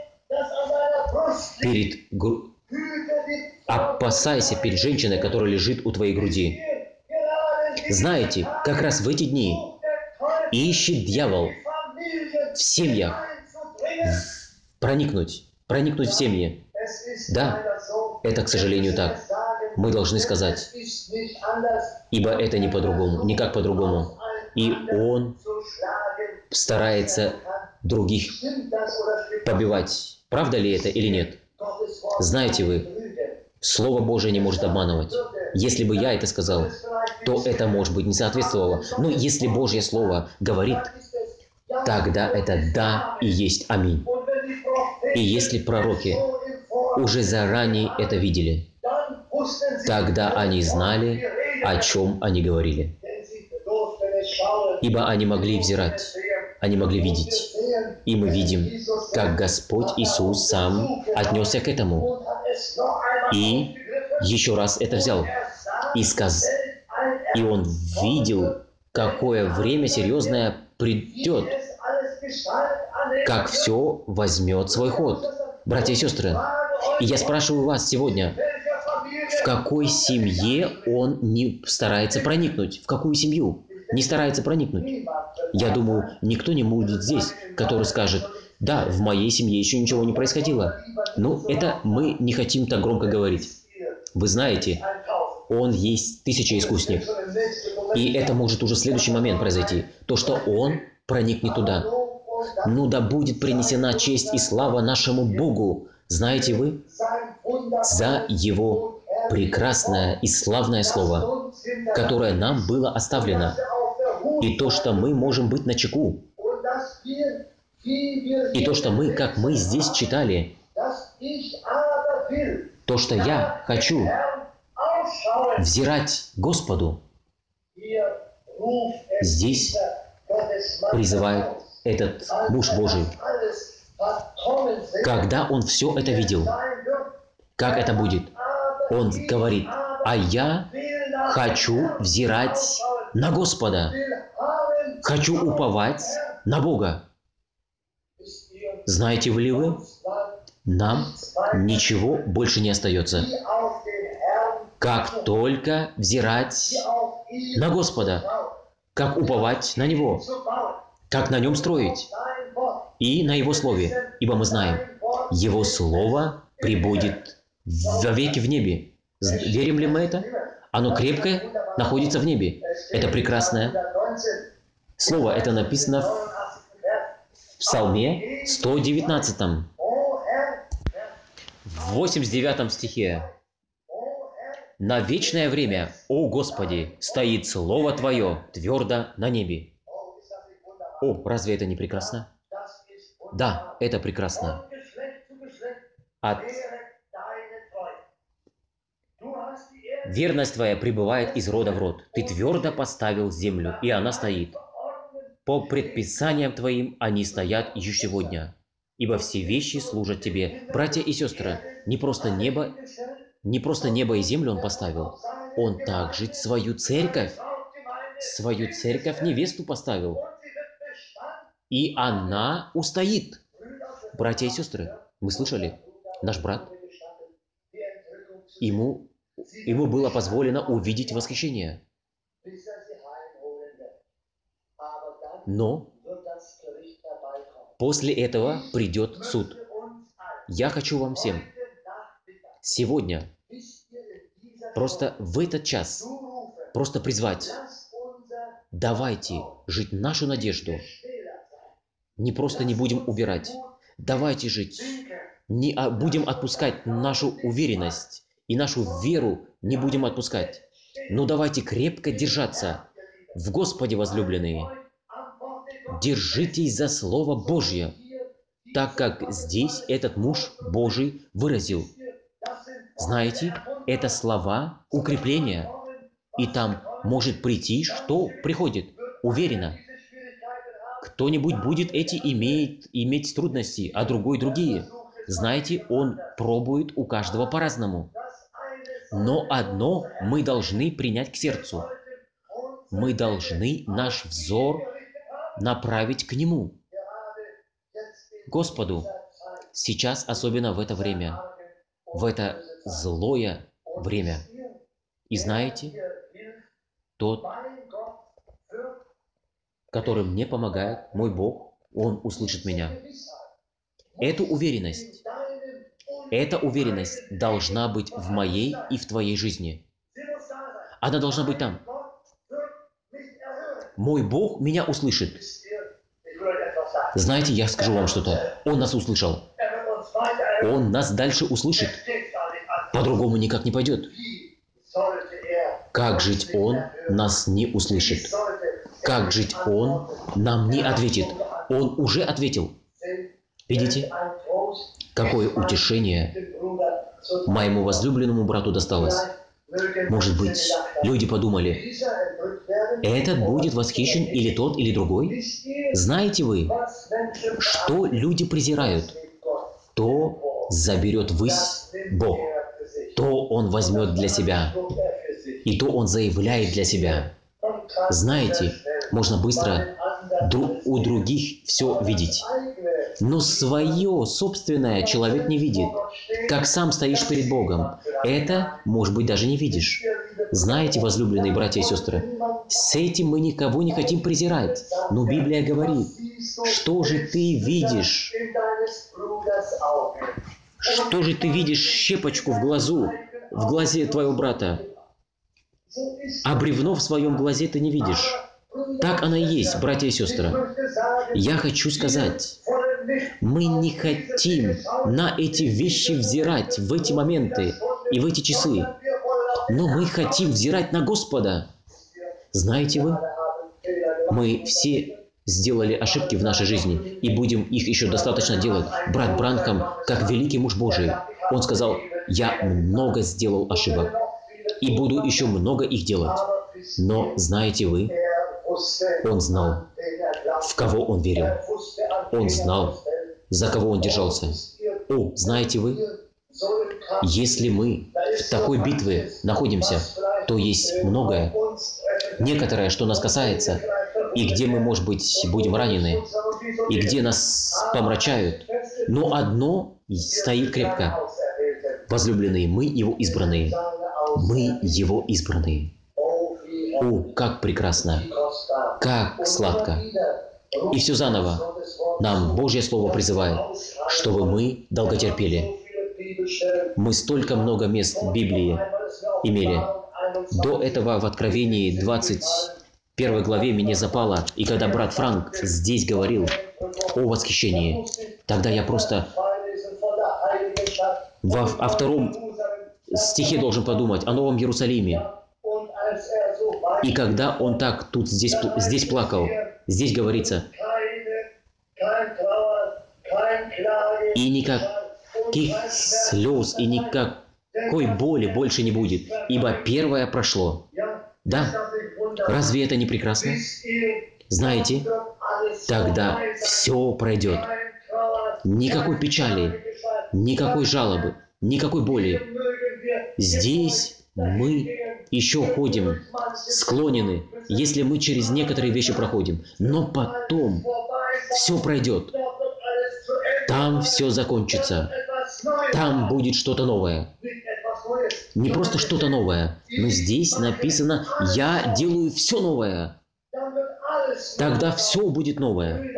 перед гру... опасайся перед женщиной, которая лежит у твоей груди. Знаете, как раз в эти дни ищет дьявол в семьях проникнуть, проникнуть в семьи. Да, это, к сожалению, так. Мы должны сказать, ибо это не по-другому, никак по-другому. И он старается других побивать. Правда ли это или нет? Знаете вы, Слово Божие не может обманывать. Если бы я это сказал, то это, может быть, не соответствовало. Но если Божье Слово говорит, тогда это «да» и есть «аминь». И если пророки уже заранее это видели, тогда они знали, о чем они говорили. Ибо они могли взирать, они могли видеть. И мы видим, как Господь Иисус сам отнесся к этому. И еще раз это взял. И, сказ... и Он видел, какое время серьезное придет, как все возьмет свой ход. Братья и сестры, и я спрашиваю вас сегодня, в какой семье он не старается проникнуть? В какую семью не старается проникнуть? Я думаю, никто не будет здесь, который скажет, да, в моей семье еще ничего не происходило. Ну, это мы не хотим так громко говорить. Вы знаете, он есть тысячеискусник. И это может уже в следующий момент произойти. То, что он проникнет туда. Ну да будет принесена честь и слава нашему Богу. Знаете вы, за Его прекрасное и славное Слово, которое нам было оставлено. И то, что мы можем быть начеку. И то, что мы, как мы здесь читали, то, что я хочу взирать Господу, здесь призывает этот муж Божий. Когда он все это видел, как это будет? Он говорит, а я хочу взирать на Господа, хочу уповать на Бога. Знаете ли вы, нам ничего больше не остается, как только взирать на Господа, как уповать на Него, как на Нем строить и на Его Слове. Ибо мы знаем, Его Слово пребудет вовеки в небе. Верим ли мы это? Оно крепкое, находится в небе. Это прекрасное Слово. Это написано в Псалме сто девятнадцатом, в восемьдесят девятом стихе. «На вечное время, о Господи, стоит Слово Твое твердо на небе». О, разве это не прекрасно? Да, это прекрасно. От... Верность Твоя пребывает из рода в род. Ты твердо поставил землю, и она стоит. По предписаниям Твоим они стоят еще сегодня. Ибо все вещи служат Тебе. Братья и сестры, не просто небо, не просто небо и землю Он поставил. Он также свою церковь, свою церковь невесту поставил. И она устоит. Братья и сестры, мы слышали? Наш брат, ему, ему было позволено увидеть восхищение. Но после этого придет суд. Я хочу вам всем сегодня, просто в этот час, просто призвать, давайте жить нашу надежду. Не просто не будем убирать. Давайте жить. Не а, будем отпускать нашу уверенность и нашу веру не будем отпускать. Но давайте крепко держаться в Господе, возлюбленные. Держитесь за Слово Божье. так как здесь этот муж Божий выразил. Знаете, это слова укрепления. И там может прийти, что приходит. Уверенно. Кто-нибудь будет эти иметь, иметь трудности, а другой другие. Знаете, он пробует у каждого по-разному. Но одно мы должны принять к сердцу. Мы должны наш взор направить к Нему, Господу. Сейчас, особенно в это время, в это злое время. И знаете, тот, который мне помогает, мой Бог, Он услышит меня. Эту уверенность, эта уверенность должна быть в моей и в твоей жизни. Она должна быть там. Мой Бог меня услышит. Знаете, я скажу вам что-то. Он нас услышал. Он нас дальше услышит. По-другому никак не пойдет. Как жить Он нас не услышит? Как жить Он нам не ответит? Он уже ответил. Видите, какое утешение моему возлюбленному брату досталось. Может быть, люди подумали, этот будет восхищен или тот, или другой? Знаете вы, что люди презирают? То заберет ввысь Бог, то Он возьмет для себя, и то Он заявляет для себя. Знаете, можно быстро друг у других все видеть, но свое собственное человек не видит. Как сам стоишь перед Богом, это, может быть, даже не видишь. Знаете, возлюбленные братья и сестры, с этим мы никого не хотим презирать. Но Библия говорит, что же ты видишь? Что же ты видишь щепочку в глазу, в глазе твоего брата? А бревно в своем глазе ты не видишь. Так оно и есть, братья и сестры. Я хочу сказать, мы не хотим на эти вещи взирать в эти моменты и в эти часы, но мы хотим взирать на Господа. Знаете вы, мы все сделали ошибки в нашей жизни и будем их еще достаточно делать. Брат Бранхам, как великий муж Божий, он сказал, я много сделал ошибок и буду еще много их делать. Но знаете вы, он знал, в кого он верил. Он знал, за кого он держался. О, знаете вы, если мы в такой битве находимся, то есть многое, некоторое, что нас касается, и где мы, может быть, будем ранены, и где нас помрачают. Но одно стоит крепко. Возлюбленные, мы Его избранные. Мы Его избранные. О, как прекрасно! Как сладко! И все заново. Нам Божье Слово призывает, чтобы мы долготерпели. Мы столько много мест в Библии имели. До этого в Откровении двадцать первой главе мне запало, и когда брат Франк здесь говорил о восхищении, тогда я просто во, о втором стихе должен подумать о Новом Иерусалиме. И когда он так тут здесь, здесь плакал, здесь говорится, и никаких слез, и никакой боли больше не будет, ибо первое прошло. Да, разве это не прекрасно? Знаете, тогда все пройдет. Никакой печали, никакой жалобы, никакой боли. Здесь мы еще ходим, склонены, если мы через некоторые вещи проходим. Но потом все пройдет. Там все закончится. Там будет что-то новое. Не просто что-то новое, но здесь написано «Я делаю все новое». Тогда все будет новое.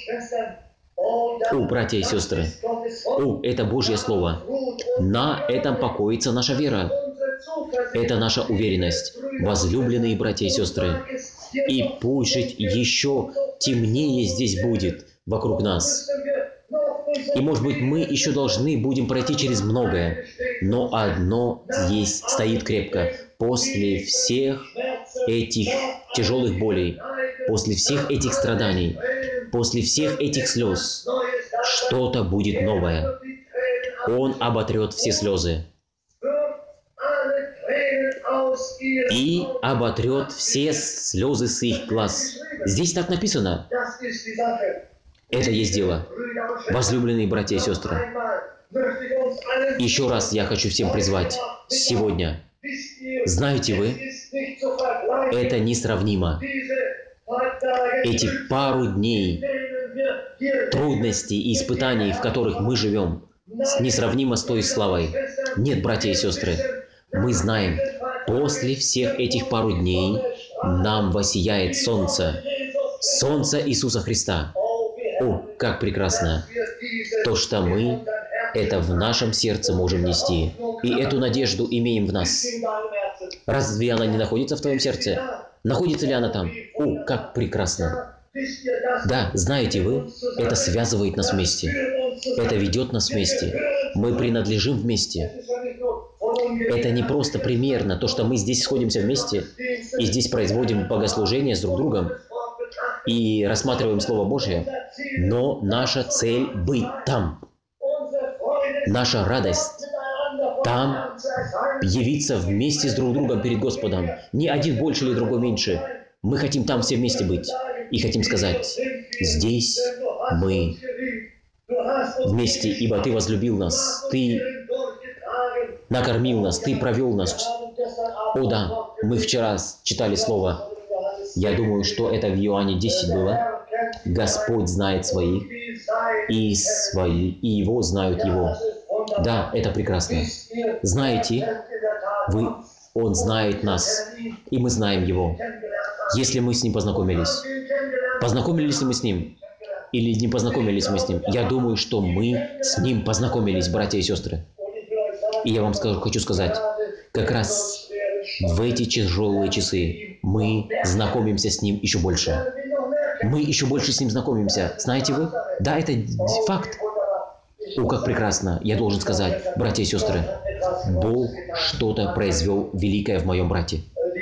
О, братья и сестры, о, это Божье Слово. На этом покоится наша вера. Это наша уверенность, возлюбленные братья и сестры. И пусть жить еще темнее здесь будет вокруг нас. И, может быть, мы еще должны будем пройти через многое. Но одно есть, стоит крепко. После всех этих тяжелых болей, после всех этих страданий, после всех этих слез, что-то будет новое. Он оботрет все слезы и оботрет все слезы с их глаз. Здесь так написано. Это есть дело. Возлюбленные братья и сестры, еще раз я хочу всем призвать сегодня. Знаете вы, это несравнимо. Эти пару дней трудностей и испытаний, в которых мы живем, несравнимо с той славой. Нет, братья и сестры, мы знаем, после всех этих пару дней нам воссияет солнце. Солнце Иисуса Христа. О, как прекрасно! То, что мы это в нашем сердце можем нести. И эту надежду имеем в нас. Разве она не находится в твоем сердце? Находится ли она там? О, как прекрасно! Да, знаете вы, это связывает нас вместе. Это ведет нас вместе. Мы принадлежим вместе. Это не просто примерно то, что мы здесь сходимся вместе и здесь производим богослужение с друг другом и рассматриваем Слово Божие, но наша цель — быть там. Наша радость там явиться вместе с друг другом перед Господом. Не один больше или другой меньше. Мы хотим там все вместе быть. И хотим сказать: здесь мы вместе, ибо Ты возлюбил нас, Ты накормил нас, Ты провел нас. О да, мы вчера читали слово. Я думаю, что это в Иоанне десять было. Господь знает своих, и свои, и Его знают Его. Да, это прекрасно. Знаете, вы, Он знает нас, и мы знаем Его. Если мы с Ним познакомились. Познакомились ли мы с Ним? Или не познакомились мы с Ним? Я думаю, что мы с Ним познакомились, братья и сестры. И я вам скажу, хочу сказать, как раз в эти тяжелые часы мы знакомимся с Ним еще больше. Мы еще больше с Ним знакомимся. Знаете вы? Да, это факт. О, как прекрасно! Я должен сказать, братья и сестры, Бог что-то произвел великое в моем брате.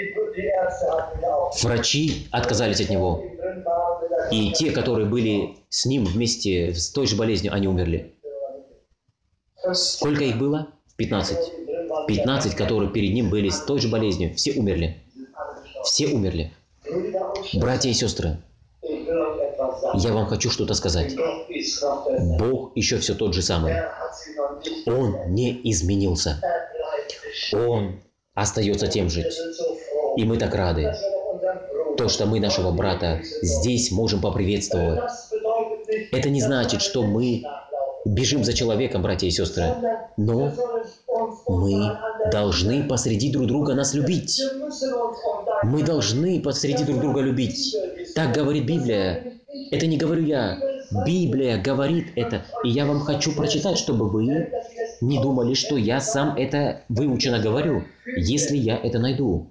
Врачи отказались от него. И те, которые были с ним вместе с той же болезнью, они умерли. Сколько их было? пятнадцать. пятнадцать, которые перед ним были с той же болезнью. Все умерли. Все умерли. Братья и сестры, я вам хочу что-то сказать. Бог еще все тот же самый. Он не изменился. Он остается тем же. И мы так рады. То, что мы нашего брата здесь можем поприветствовать. Это не значит, что мы бежим за человеком, братья и сестры. Но мы должны посреди друг друга нас любить. Мы должны посреди друг друга любить. Так говорит Библия. Это не говорю я. Библия говорит это. И я вам хочу прочитать, чтобы вы не думали, что я сам это выучено говорю, если я это найду.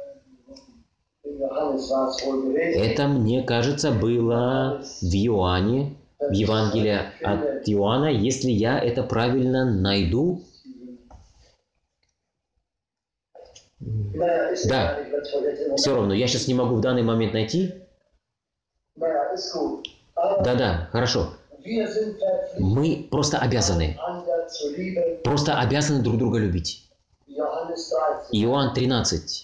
Это, мне кажется, было в Иоанне, в Евангелии от Иоанна, если я это правильно найду. Да, все равно, я сейчас не могу в данный момент найти. Да-да, хорошо. Мы просто обязаны. Просто обязаны друг друга любить. Иоанн тринадцать.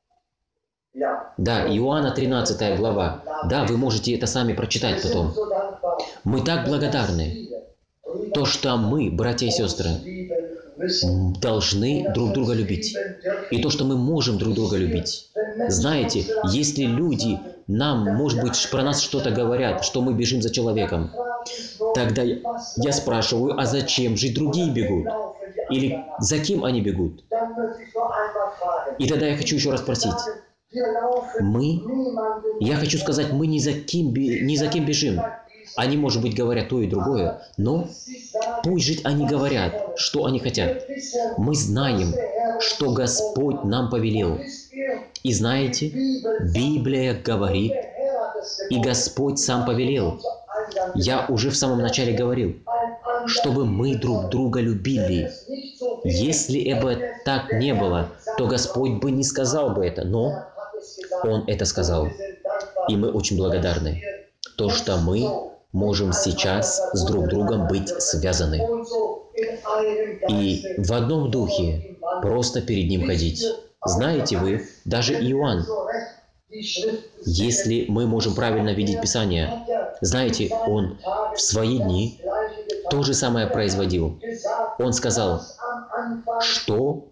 Да, Иоанна тринадцатая глава. Да, вы можете это сами прочитать потом. Мы так благодарны, то, что мы, братья и сестры, должны друг друга любить. И то, что мы можем друг друга любить. Знаете, если люди нам, может быть, про нас что-то говорят, что мы бежим за человеком, тогда я спрашиваю, а зачем же другие бегут? Или за кем они бегут? И тогда я хочу еще раз спросить. Мы, я хочу сказать, мы ни за кем, ни за кем бежим. Они, может быть, говорят то и другое, но пусть же они говорят, что они хотят. Мы знаем, что Господь нам повелел. И знаете, Библия говорит, и Господь сам повелел. Я уже в самом начале говорил, чтобы мы друг друга любили. Если бы так не было, то Господь бы не сказал бы это, но Он это сказал. И мы очень благодарны. То, что мы можем сейчас с друг другом быть связаны. И в одном духе просто перед Ним ходить. Знаете вы, даже Иоанн, если мы можем правильно видеть Писание, знаете, он в свои дни то же самое производил. Он сказал, что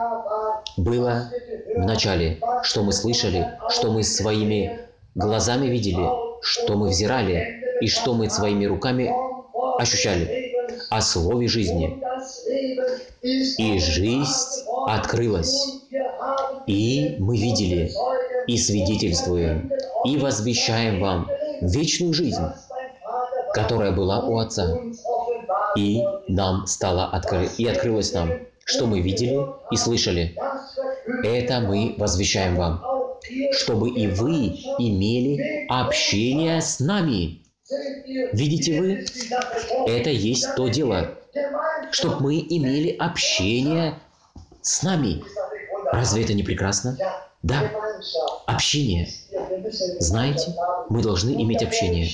было в начале, что мы слышали, что мы своими глазами видели, что мы взирали и что мы своими руками ощущали о слове жизни. И жизнь открылась, и мы видели, и свидетельствуем, и возвещаем вам вечную жизнь, которая была у Отца, и нам стала откры... и открылась нам, что мы видели и слышали. Это мы возвещаем вам, чтобы и вы имели общение с нами. Видите вы? Это есть то дело, чтобы мы имели общение с нами. Разве это не прекрасно? Да, общение. Знаете, мы должны иметь общение.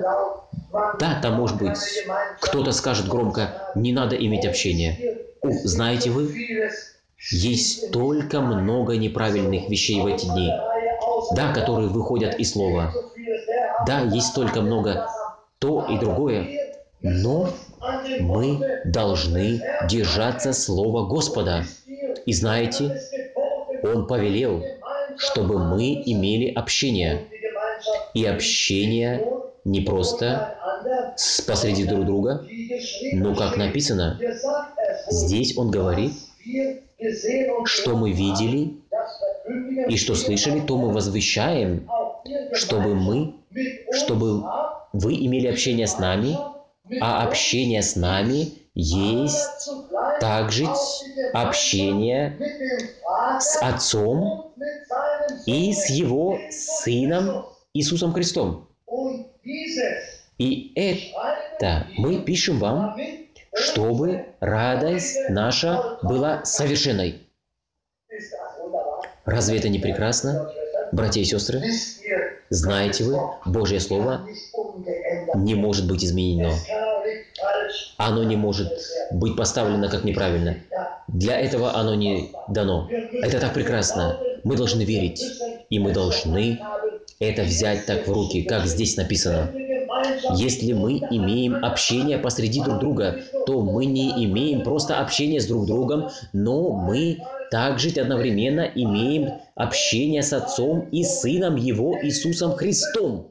Да, там, может быть, кто-то скажет громко, не надо иметь общение. О, знаете вы, есть столько много неправильных вещей в эти дни, да, которые выходят из слова. Да, есть столько много то и другое, но мы должны держаться слова Господа. И знаете, Он повелел, чтобы мы имели общение. И общение не просто посреди друг друга, но, как написано, здесь Он говорит, что мы видели и что слышали, то мы возвещаем, чтобы мы, чтобы вы имели общение с нами, а общение с нами есть также общение с Отцом и с Его Сыном Иисусом Христом. И это мы пишем вам, чтобы радость наша была совершенной. Разве это не прекрасно, братья и сестры? Знаете вы, Божье Слово не может быть изменено. Оно не может быть поставлено как неправильно. Для этого оно не дано. Это так прекрасно. Мы должны верить, и мы должны это взять так в руки, как здесь написано. Если мы имеем общение посреди друг друга, то мы не имеем просто общение с друг другом, но мы также одновременно имеем общение с Отцом и Сыном Его Иисусом Христом.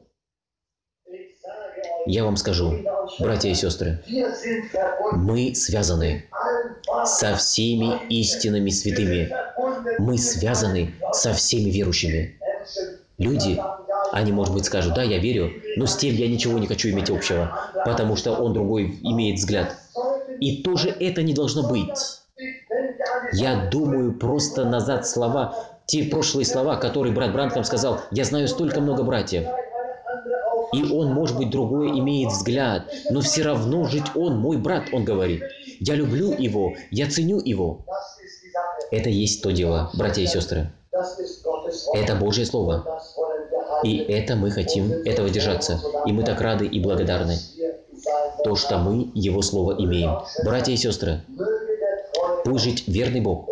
Я вам скажу, братья и сестры, мы связаны со всеми истинными святыми. Мы связаны со всеми верующими. Люди, они, может быть, скажут, да, я верю, но с тем я ничего не хочу иметь общего, потому что он другой имеет взгляд. И тоже это не должно быть. Я думаю просто назад слова, те прошлые слова, которые брат Бранхам сказал, я знаю столько много братьев. И он, может быть, другой имеет взгляд, но все равно жить он мой брат, он говорит. Я люблю его, я ценю его. Это есть то дело, братья и сестры. Это Божье Слово. И это мы хотим этого держаться. И мы так рады и благодарны, то, что мы Его Слово имеем. Братья и сестры, пусть жить верный Бог.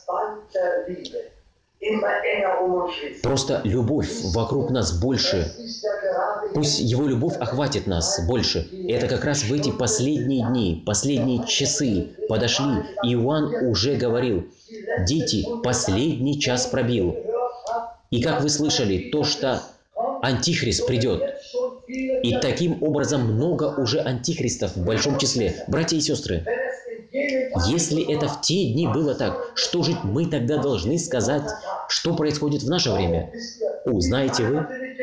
Просто любовь вокруг нас больше. Пусть Его любовь охватит нас больше. И это как раз в эти последние дни, последние часы подошли. Иоанн уже говорил, дети, последний час пробил. И как вы слышали, то, что Антихрист придет. И таким образом много уже антихристов в большом числе. Братья и сестры, если это в те дни было так, что же мы тогда должны сказать, что происходит в наше время? О, знаете вы,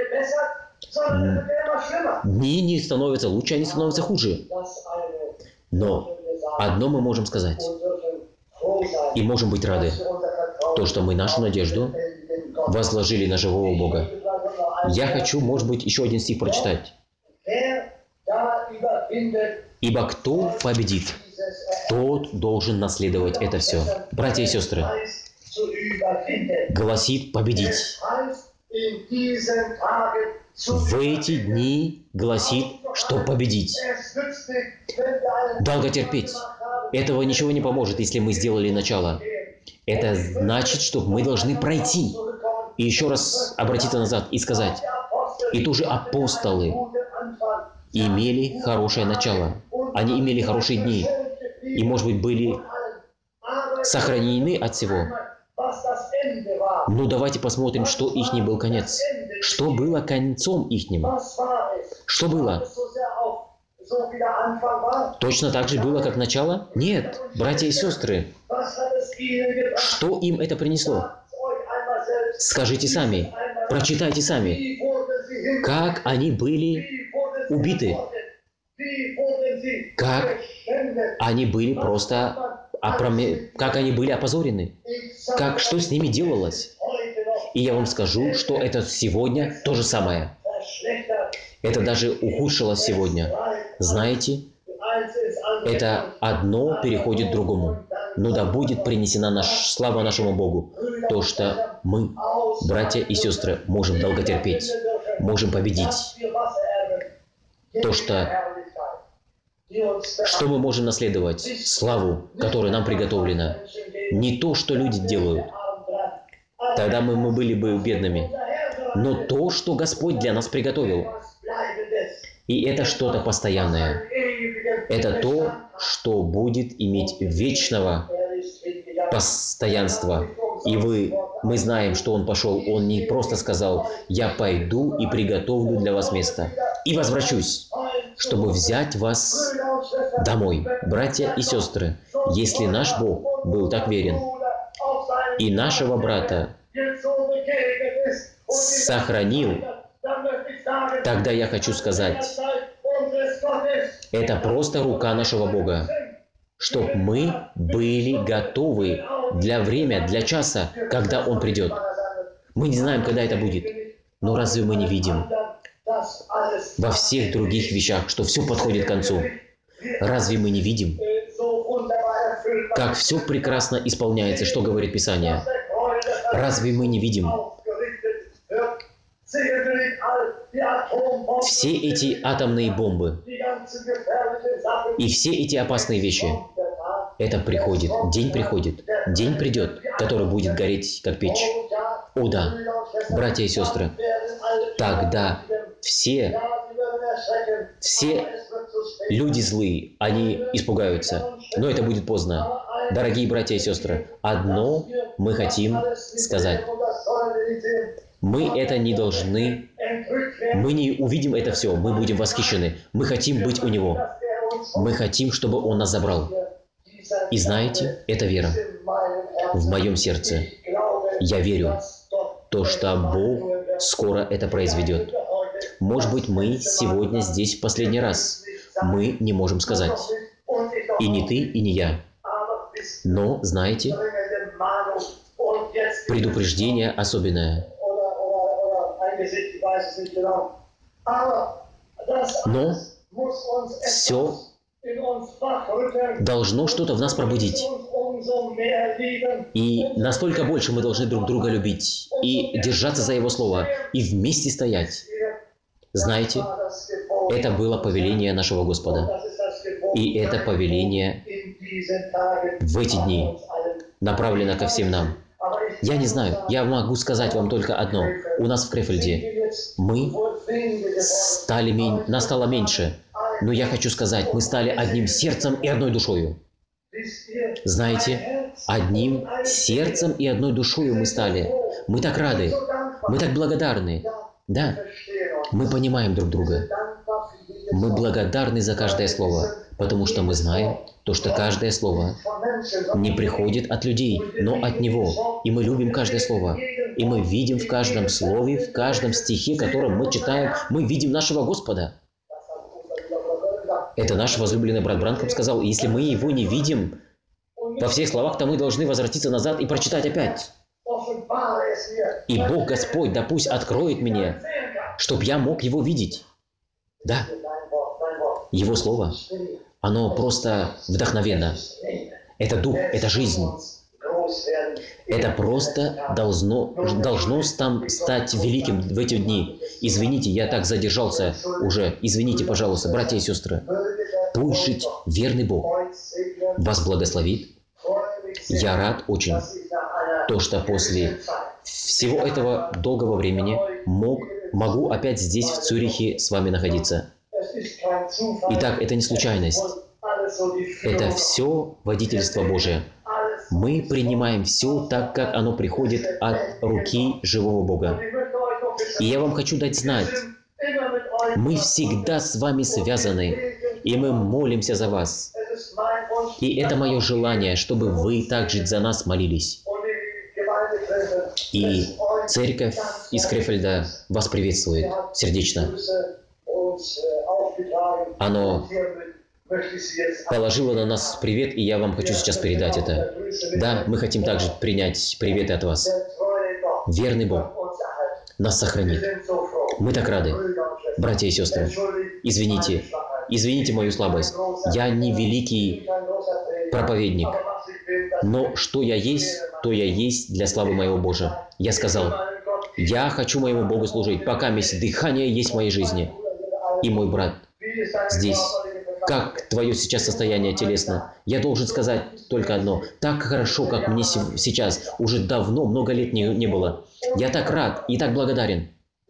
дни не становятся лучше, они становятся хуже. Но одно мы можем сказать, и можем быть рады, то, что мы нашу надежду возложили на живого Бога. Я хочу, может быть, еще один стих прочитать. «Ибо кто победит, тот должен наследовать это все». Братья и сестры, гласит победить. В эти дни гласит, чтобы победить. Долготерпеть. Этого ничего не поможет, если мы сделали начало. Это значит, что мы должны пройти. И еще раз обратиться назад и сказать, и тоже апостолы имели хорошее начало. Они имели хорошие дни. И, может быть, были сохранены от всего. Но давайте посмотрим, что их не был конец. Что было концом ихним? Что было? Точно так же было, как начало? Нет, братья и сестры. Что им это принесло? Скажите сами, прочитайте сами, как они были убиты, как они были просто опроме... как они были опозорены, как что с ними делалось. И я вам скажу, что это сегодня то же самое. Это даже ухудшилось сегодня. Знаете, это одно переходит к другому. Но да будет принесена наш, слава нашему Богу, то, что мы, братья и сестры, можем долготерпеть, можем победить. То, что, что мы можем наследовать, славу, которая нам приготовлена. Не то, что люди делают. Тогда мы, мы были бы бедными. Но то, что Господь для нас приготовил. И это что-то постоянное. Это то, что будет иметь вечного постоянства. И вы, мы знаем, что Он пошел. Он не просто сказал, я пойду и приготовлю для вас место. И возвращусь, чтобы взять вас домой. Братья и сестры, если наш Бог был так верен, и нашего брата сохранил, тогда я хочу сказать, это просто рука нашего Бога, чтобы мы были готовы для времени, для часа, когда Он придет. Мы не знаем, когда это будет, но разве мы не видим во всех других вещах, что все подходит к концу? Разве мы не видим, как все прекрасно исполняется, что говорит Писание? Разве мы не видим все эти атомные бомбы и все эти опасные вещи? Это приходит, день приходит, день придет, который будет гореть, как печь. О да, братья и сестры, тогда все, все люди злые, они испугаются, но это будет поздно. Дорогие братья и сестры, одно мы хотим сказать. Мы это не должны, мы не увидим это все, мы будем восхищены. Мы хотим быть у Него. Мы хотим, чтобы Он нас забрал. И знаете, это вера в моем сердце. Я верю, то, что Бог скоро это произведет. Может быть, мы сегодня здесь в последний раз. Мы не можем сказать. И не ты, и не я. Но, знаете, предупреждение особенное. Но все должно что-то в нас пробудить. И настолько больше мы должны друг друга любить и держаться за Его Слово, и вместе стоять. Знаете, это было повеление нашего Господа. И это повеление в эти дни направлено ко всем нам. Я не знаю, я могу сказать вам только одно. У нас в Крефельде мы стали, нас стало меньше. Но я хочу сказать, мы стали одним сердцем и одной душою. Знаете, одним сердцем и одной душою мы стали. Мы так рады, мы так благодарны. Да, мы понимаем друг друга. Мы благодарны за каждое слово, потому что мы знаем, то, что каждое слово не приходит от людей, но от Него. И мы любим каждое слово. И мы видим в каждом слове, в каждом стихе, которым мы читаем, мы видим нашего Господа. Это наш возлюбленный брат Бранхам сказал, если мы Его не видим во всех словах, то мы должны возвратиться назад и прочитать опять. И Бог Господь, да пусть откроет мне, чтобы я мог Его видеть. Да, Его Слово, оно просто вдохновенно. Это дух, это жизнь. Это просто должно, должно там стать великим в эти дни. Извините, я так задержался уже. Извините, пожалуйста, братья и сестры. Пусть жить верный Бог вас благословит. Я рад очень, то, что после всего этого долгого времени мог, могу опять здесь, в Цюрихе, с вами находиться. Итак, это не случайность. Это все водительство Божие. Мы принимаем все так, как оно приходит от руки живого Бога. И я вам хочу дать знать, мы всегда с вами связаны, и мы молимся за вас. И это мое желание, чтобы вы также за нас молились. И церковь из Крефельда вас приветствует сердечно. Оно положило на нас привет, и я вам хочу сейчас передать это. Да, мы хотим также принять приветы от вас. Верный Бог нас сохранит. Мы так рады, братья и сестры. Извините, извините мою слабость. Я не великий проповедник, но что я есть, то я есть для славы моего Божия. Я сказал, я хочу моему Богу служить, пока месяц дыхания есть в моей жизни. И мой брат здесь. Как твое сейчас состояние телесно? Я должен сказать только одно. Так хорошо, как мне сейчас, уже давно, много лет не, не было. Я так рад и так благодарен.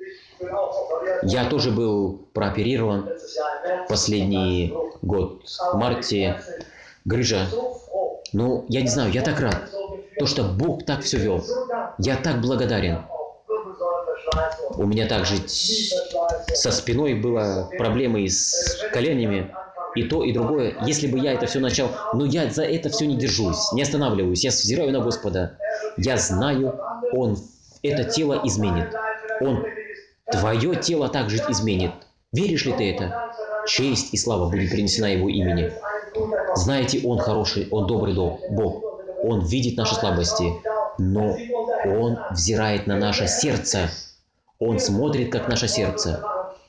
Я тоже был прооперирован последний год в марте. Грыжа. Ну, я не знаю, я так рад. То, что Бог так все вел. Я так благодарен. У меня также со спиной было проблемы и с коленями. И то, и другое. Если бы я это все начал, но я за это все не держусь, не останавливаюсь. Я взираю на Господа. Я знаю, Он это тело изменит. Он твое тело также изменит. Веришь ли ты это? Честь и слава будет принесена Его имени. Знаете, Он хороший, Он добрый Бог. Он видит наши слабости, но Он взирает на наше сердце. Он смотрит, как наше сердце.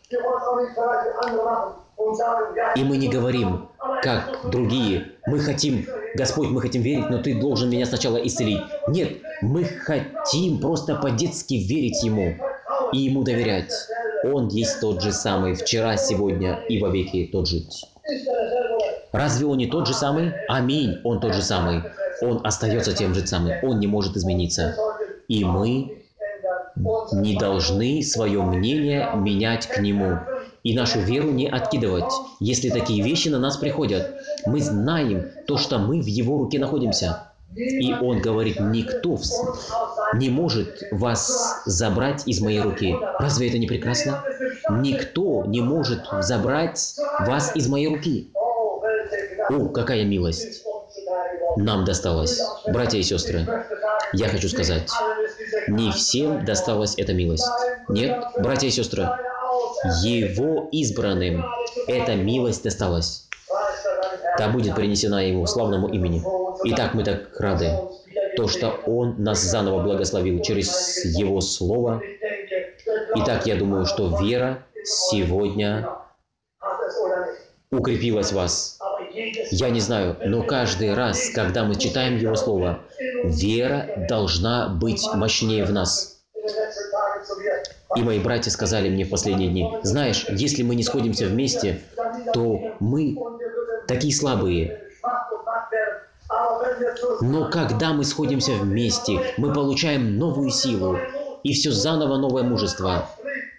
И мы не говорим, как другие. Мы хотим, Господь, мы хотим верить, но Ты должен меня сначала исцелить. Нет, мы хотим просто по-детски верить Ему и Ему доверять. Он есть тот же самый, вчера, сегодня и вовеки тот же. Разве Он не тот же самый? Аминь, Он тот же самый. Он остается тем же самым, Он не может измениться. И мы не должны свое мнение менять к Нему. И нашу веру не откидывать, если такие вещи на нас приходят. Мы знаем то, что мы в Его руке находимся. И Он говорит, никто не может вас забрать из моей руки. Разве это не прекрасно? Никто не может забрать вас из моей руки. О, какая милость нам досталась. Братья и сестры, я хочу сказать, не всем досталась эта милость. Нет, братья и сестры, Его избранным эта милость досталась. Да будет принесена Ему славному имени. Итак, мы так рады, то, что Он нас заново благословил через Его Слово. Итак, я думаю, что вера сегодня укрепилась в вас. Я не знаю, но каждый раз, когда мы читаем Его Слово, вера должна быть мощнее в нас. И мои братья сказали мне в последние дни, знаешь, если мы не сходимся вместе, то мы такие слабые. Но когда мы сходимся вместе, мы получаем новую силу, и все заново новое мужество.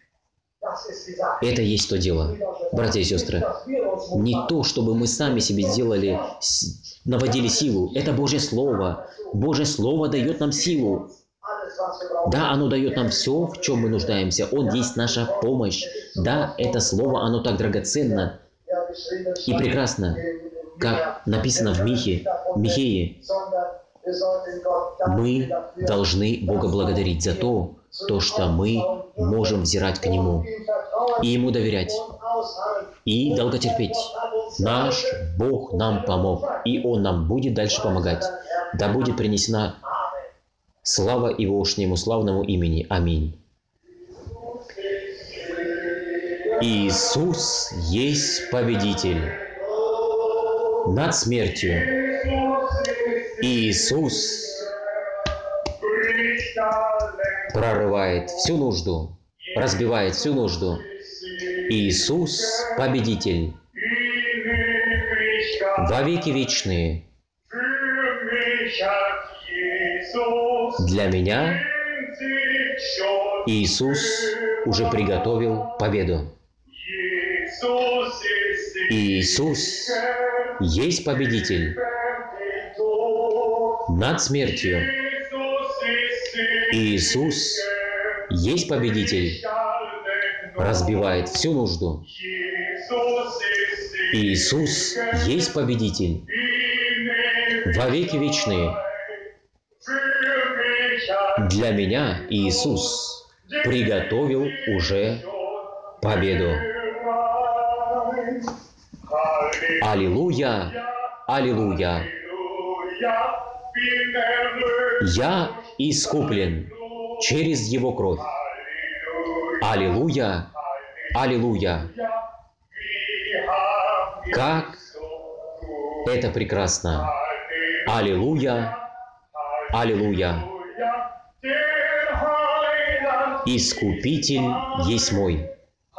Это есть то дело, братья и сестры. Не то, чтобы мы сами себе сделали, наводили силу. Это Божье Слово. Божье Слово дает нам силу. Да, оно дает нам все, в чем мы нуждаемся. Он есть наша помощь. Да, это Слово, оно так драгоценно и прекрасно, как написано в Михе, Михее. Мы должны Бога благодарить за то, то, что мы можем взирать к Нему и Ему доверять, и долготерпеть. Наш Бог нам помог, и Он нам будет дальше помогать. Да будет принесена слава Егошнему славному имени. Аминь. Иисус есть победитель над смертью. Иисус прорывает всю нужду, разбивает всю нужду. Иисус – победитель. Во веки вечные. Для меня Иисус уже приготовил победу. Иисус есть победитель над смертью. Иисус есть победитель, разбивает всю нужду. Иисус есть победитель во веки вечные. Для меня Иисус приготовил уже победу. Аллилуйя! Аллилуйя! Я искуплен через Его кровь. Аллилуйя! Аллилуйя! Как это прекрасно! Аллилуйя! Аллилуйя! Искупитель есть мой.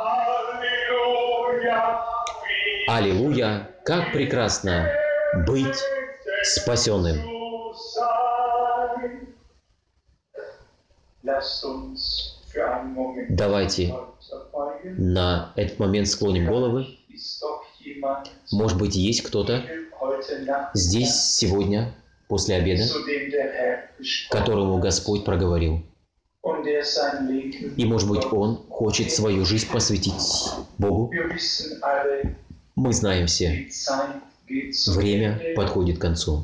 Аллилуйя! Как прекрасно быть спасенным! Давайте на этот момент склоним головы. Может быть, есть кто-то здесь сегодня, после обеда, которому Господь проговорил. И, может быть, он хочет свою жизнь посвятить Богу. Мы знаем все, время подходит к концу.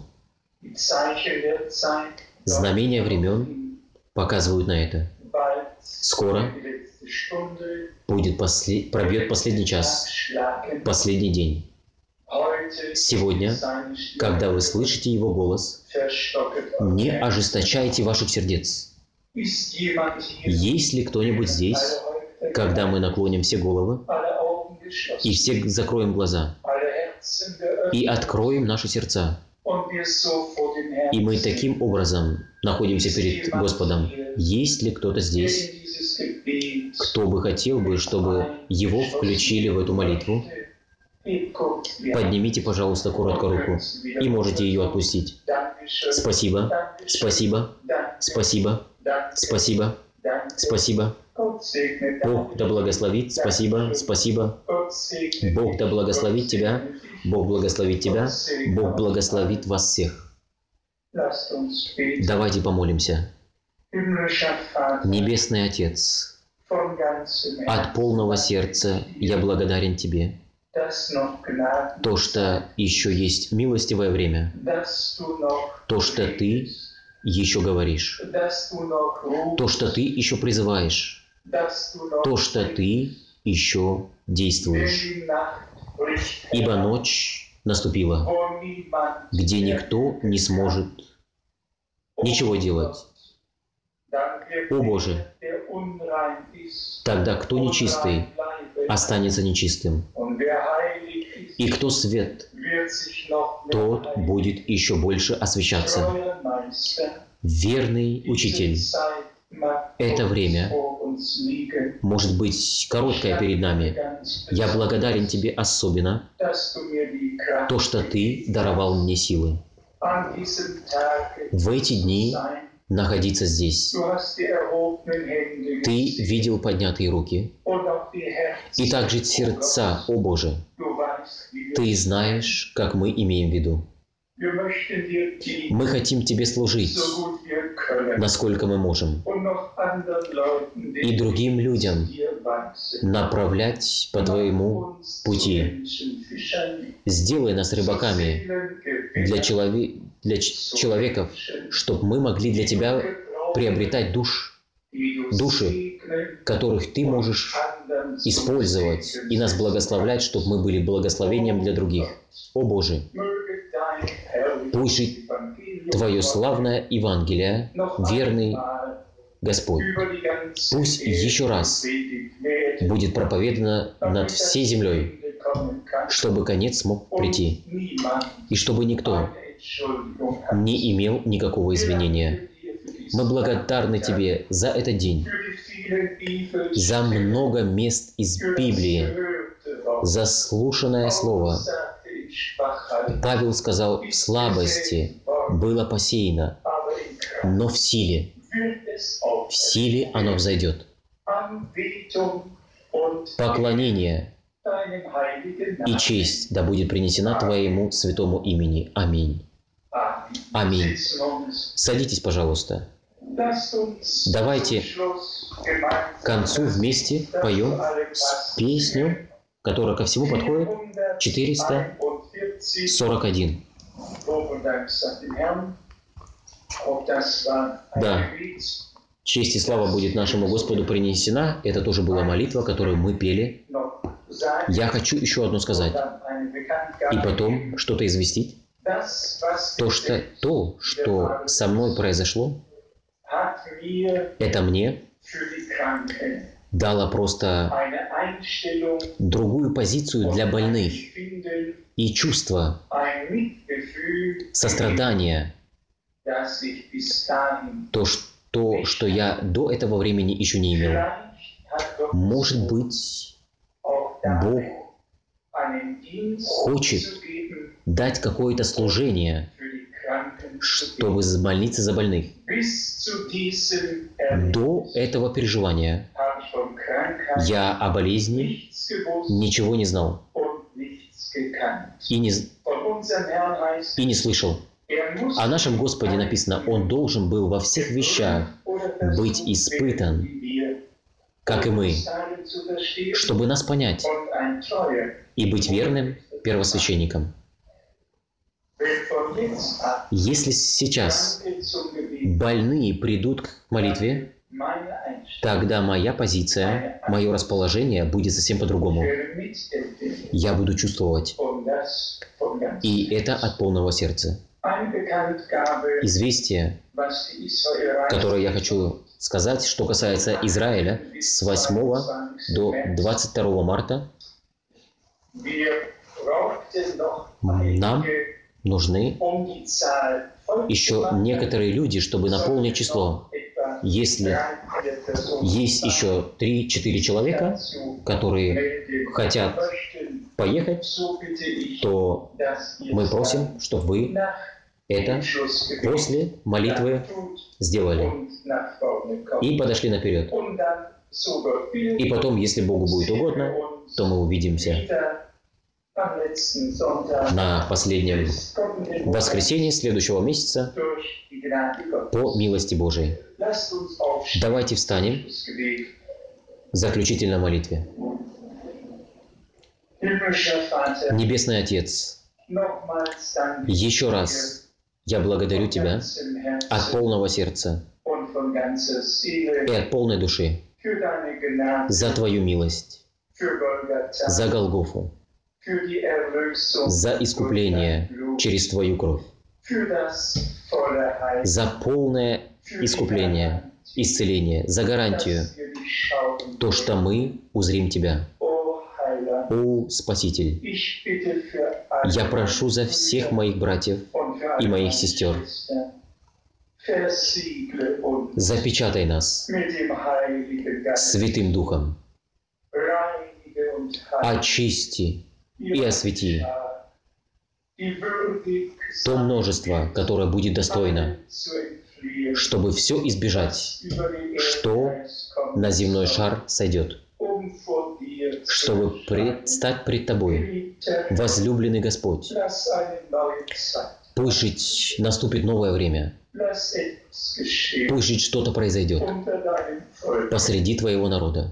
Знамения времен показывают на это. Скоро будет послед... пробьет последний час, последний день. Сегодня, когда вы слышите Его голос, не ожесточайте ваших сердец. Есть ли кто-нибудь здесь, когда мы наклоним все головы и все закроем глаза и откроем наши сердца? И мы таким образом находимся перед Господом. Есть ли кто-то здесь, кто бы хотел бы, чтобы его включили в эту молитву? Поднимите, пожалуйста, коротко руку, и можете ее отпустить. Спасибо, спасибо, спасибо, спасибо, спасибо. Бог да благословит, спасибо, спасибо. Бог да благословит тебя, Бог благословит тебя, Бог благословит вас всех. Давайте помолимся. Небесный Отец, от полного сердца я благодарен Тебе, то, что еще есть милостивое время, то, что Ты еще говоришь, то, что Ты еще призываешь, то, что Ты еще действуешь. Ибо ночь наступила, где никто не сможет ничего делать. О Боже, тогда кто нечистый останется нечистым, и кто свет, тот будет еще больше освещаться. Верный Учитель, это время может быть короткое перед нами. Я благодарен Тебе особенно, то, что Ты даровал мне силы в эти дни находиться здесь. Ты видел поднятые руки и также сердца, о Боже. Ты знаешь, как мы имеем в виду. Мы хотим Тебе служить, насколько мы можем, и другим людям направлять по Твоему пути. Сделай нас рыбаками для, челове... для человеков, чтобы мы могли для Тебя приобретать душ, души, которых Ты можешь использовать и нас благословлять, чтобы мы были благословением для других. О Боже, пусть же Твое славное Евангелие, верный Господь, пусть еще раз будет проповедано над всей землей, чтобы конец смог прийти, и чтобы никто не имел никакого извинения. Мы благодарны Тебе за этот день, за много мест из Библии, за слушанное Слово. Павел сказал, в слабости было посеяно, но в силе, в силе оно взойдет. Поклонение и честь да будет принесена Твоему святому имени. Аминь. Аминь. Садитесь, пожалуйста. Давайте к концу вместе поем песню, которая ко всему подходит, четыреста сорок один. Да. Честь и слава будет нашему Господу принесена. Это тоже была молитва, которую мы пели. Я хочу еще одно сказать. И потом что-то известить. То, что, то, что со мной произошло, это мне дало просто другую позицию для больных и чувство сострадания. То, что, что я до этого времени еще не имел. Может быть, Бог хочет дать какое-то служение, чтобы молиться за больных. До этого переживания я о болезни ничего не знал и не, и не слышал. О нашем Господе написано, Он должен был во всех вещах быть испытан, как и мы, чтобы нас понять и быть верным первосвященником. Если сейчас больные придут к молитве, тогда моя позиция, мое расположение будет совсем по-другому. Я буду чувствовать. И это от полного сердца. Известие, которое я хочу сказать, что касается Израиля, с восьмого до двадцать второго марта нам нужны еще некоторые люди, чтобы наполнить число. Если есть еще три-четыре человека, которые хотят поехать, то мы просим, чтобы вы это после молитвы сделали и подошли наперед. И потом, если Богу будет угодно, то мы увидимся на последнем воскресенье следующего месяца по милости Божией. Давайте встанем в заключительной молитве. Небесный Отец, еще раз я благодарю Тебя от полного сердца и от полной души за Твою милость, за Голгофу, за искупление через Твою кровь, за полное искупление, исцеление, за гарантию, то, что мы узрим Тебя. О, Спаситель, я прошу за всех моих братьев и моих сестер, запечатай нас Святым Духом, очисти и освети то множество, которое будет достойно, чтобы все избежать, что на земной шар сойдет, чтобы предстать пред Тобой, возлюбленный Господь. Пусть жить наступит новое время, пусть жить что-то произойдет посреди Твоего народа,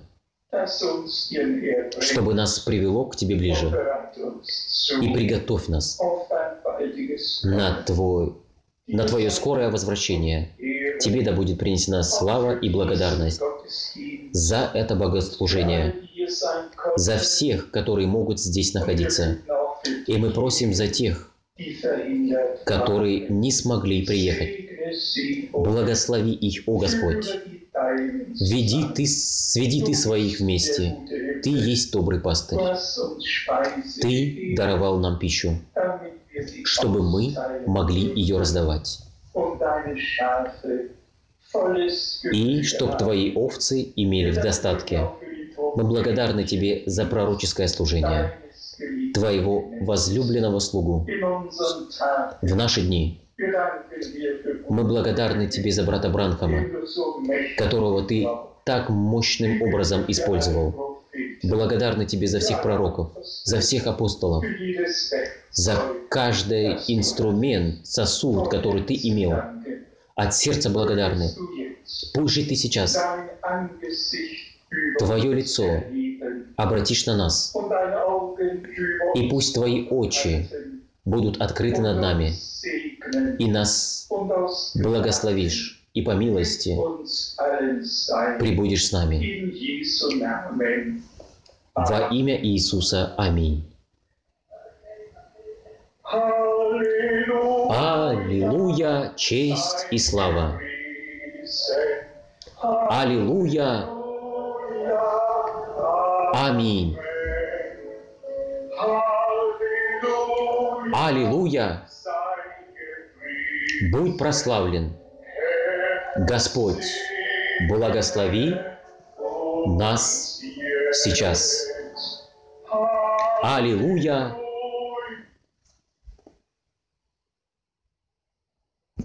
чтобы нас привело к Тебе ближе. И приготовь нас на, твой, на Твое скорое возвращение. Тебе да будет принесена слава и благодарность за это богослужение, за всех, которые могут здесь находиться. И мы просим за тех, которые не смогли приехать. Благослови их, о Господь. Веди ты, сведи Ты своих вместе. Ты есть добрый пастырь. Ты даровал нам пищу, чтобы мы могли ее раздавать. и чтоб Твои овцы имели в достатке. Мы благодарны Тебе за пророческое служение Твоего возлюбленного слугу в наши дни. Мы благодарны Тебе за брата Бранхама, которого Ты так мощным образом использовал. Благодарны Тебе за всех пророков, за всех апостолов, за каждый инструмент, сосуд, который Ты имел. От сердца благодарны. Пусть же Ты сейчас Твое лицо обратишь на нас, и пусть Твои очи будут открыты над нами, и нас благословишь, и по милости прибудешь с нами. Во имя Иисуса. Аминь. Аллилуйя, честь и слава. Аллилуйя. Аминь. Аллилуйя. Будь прославлен. Господь, благослови нас сейчас. Аллилуйя.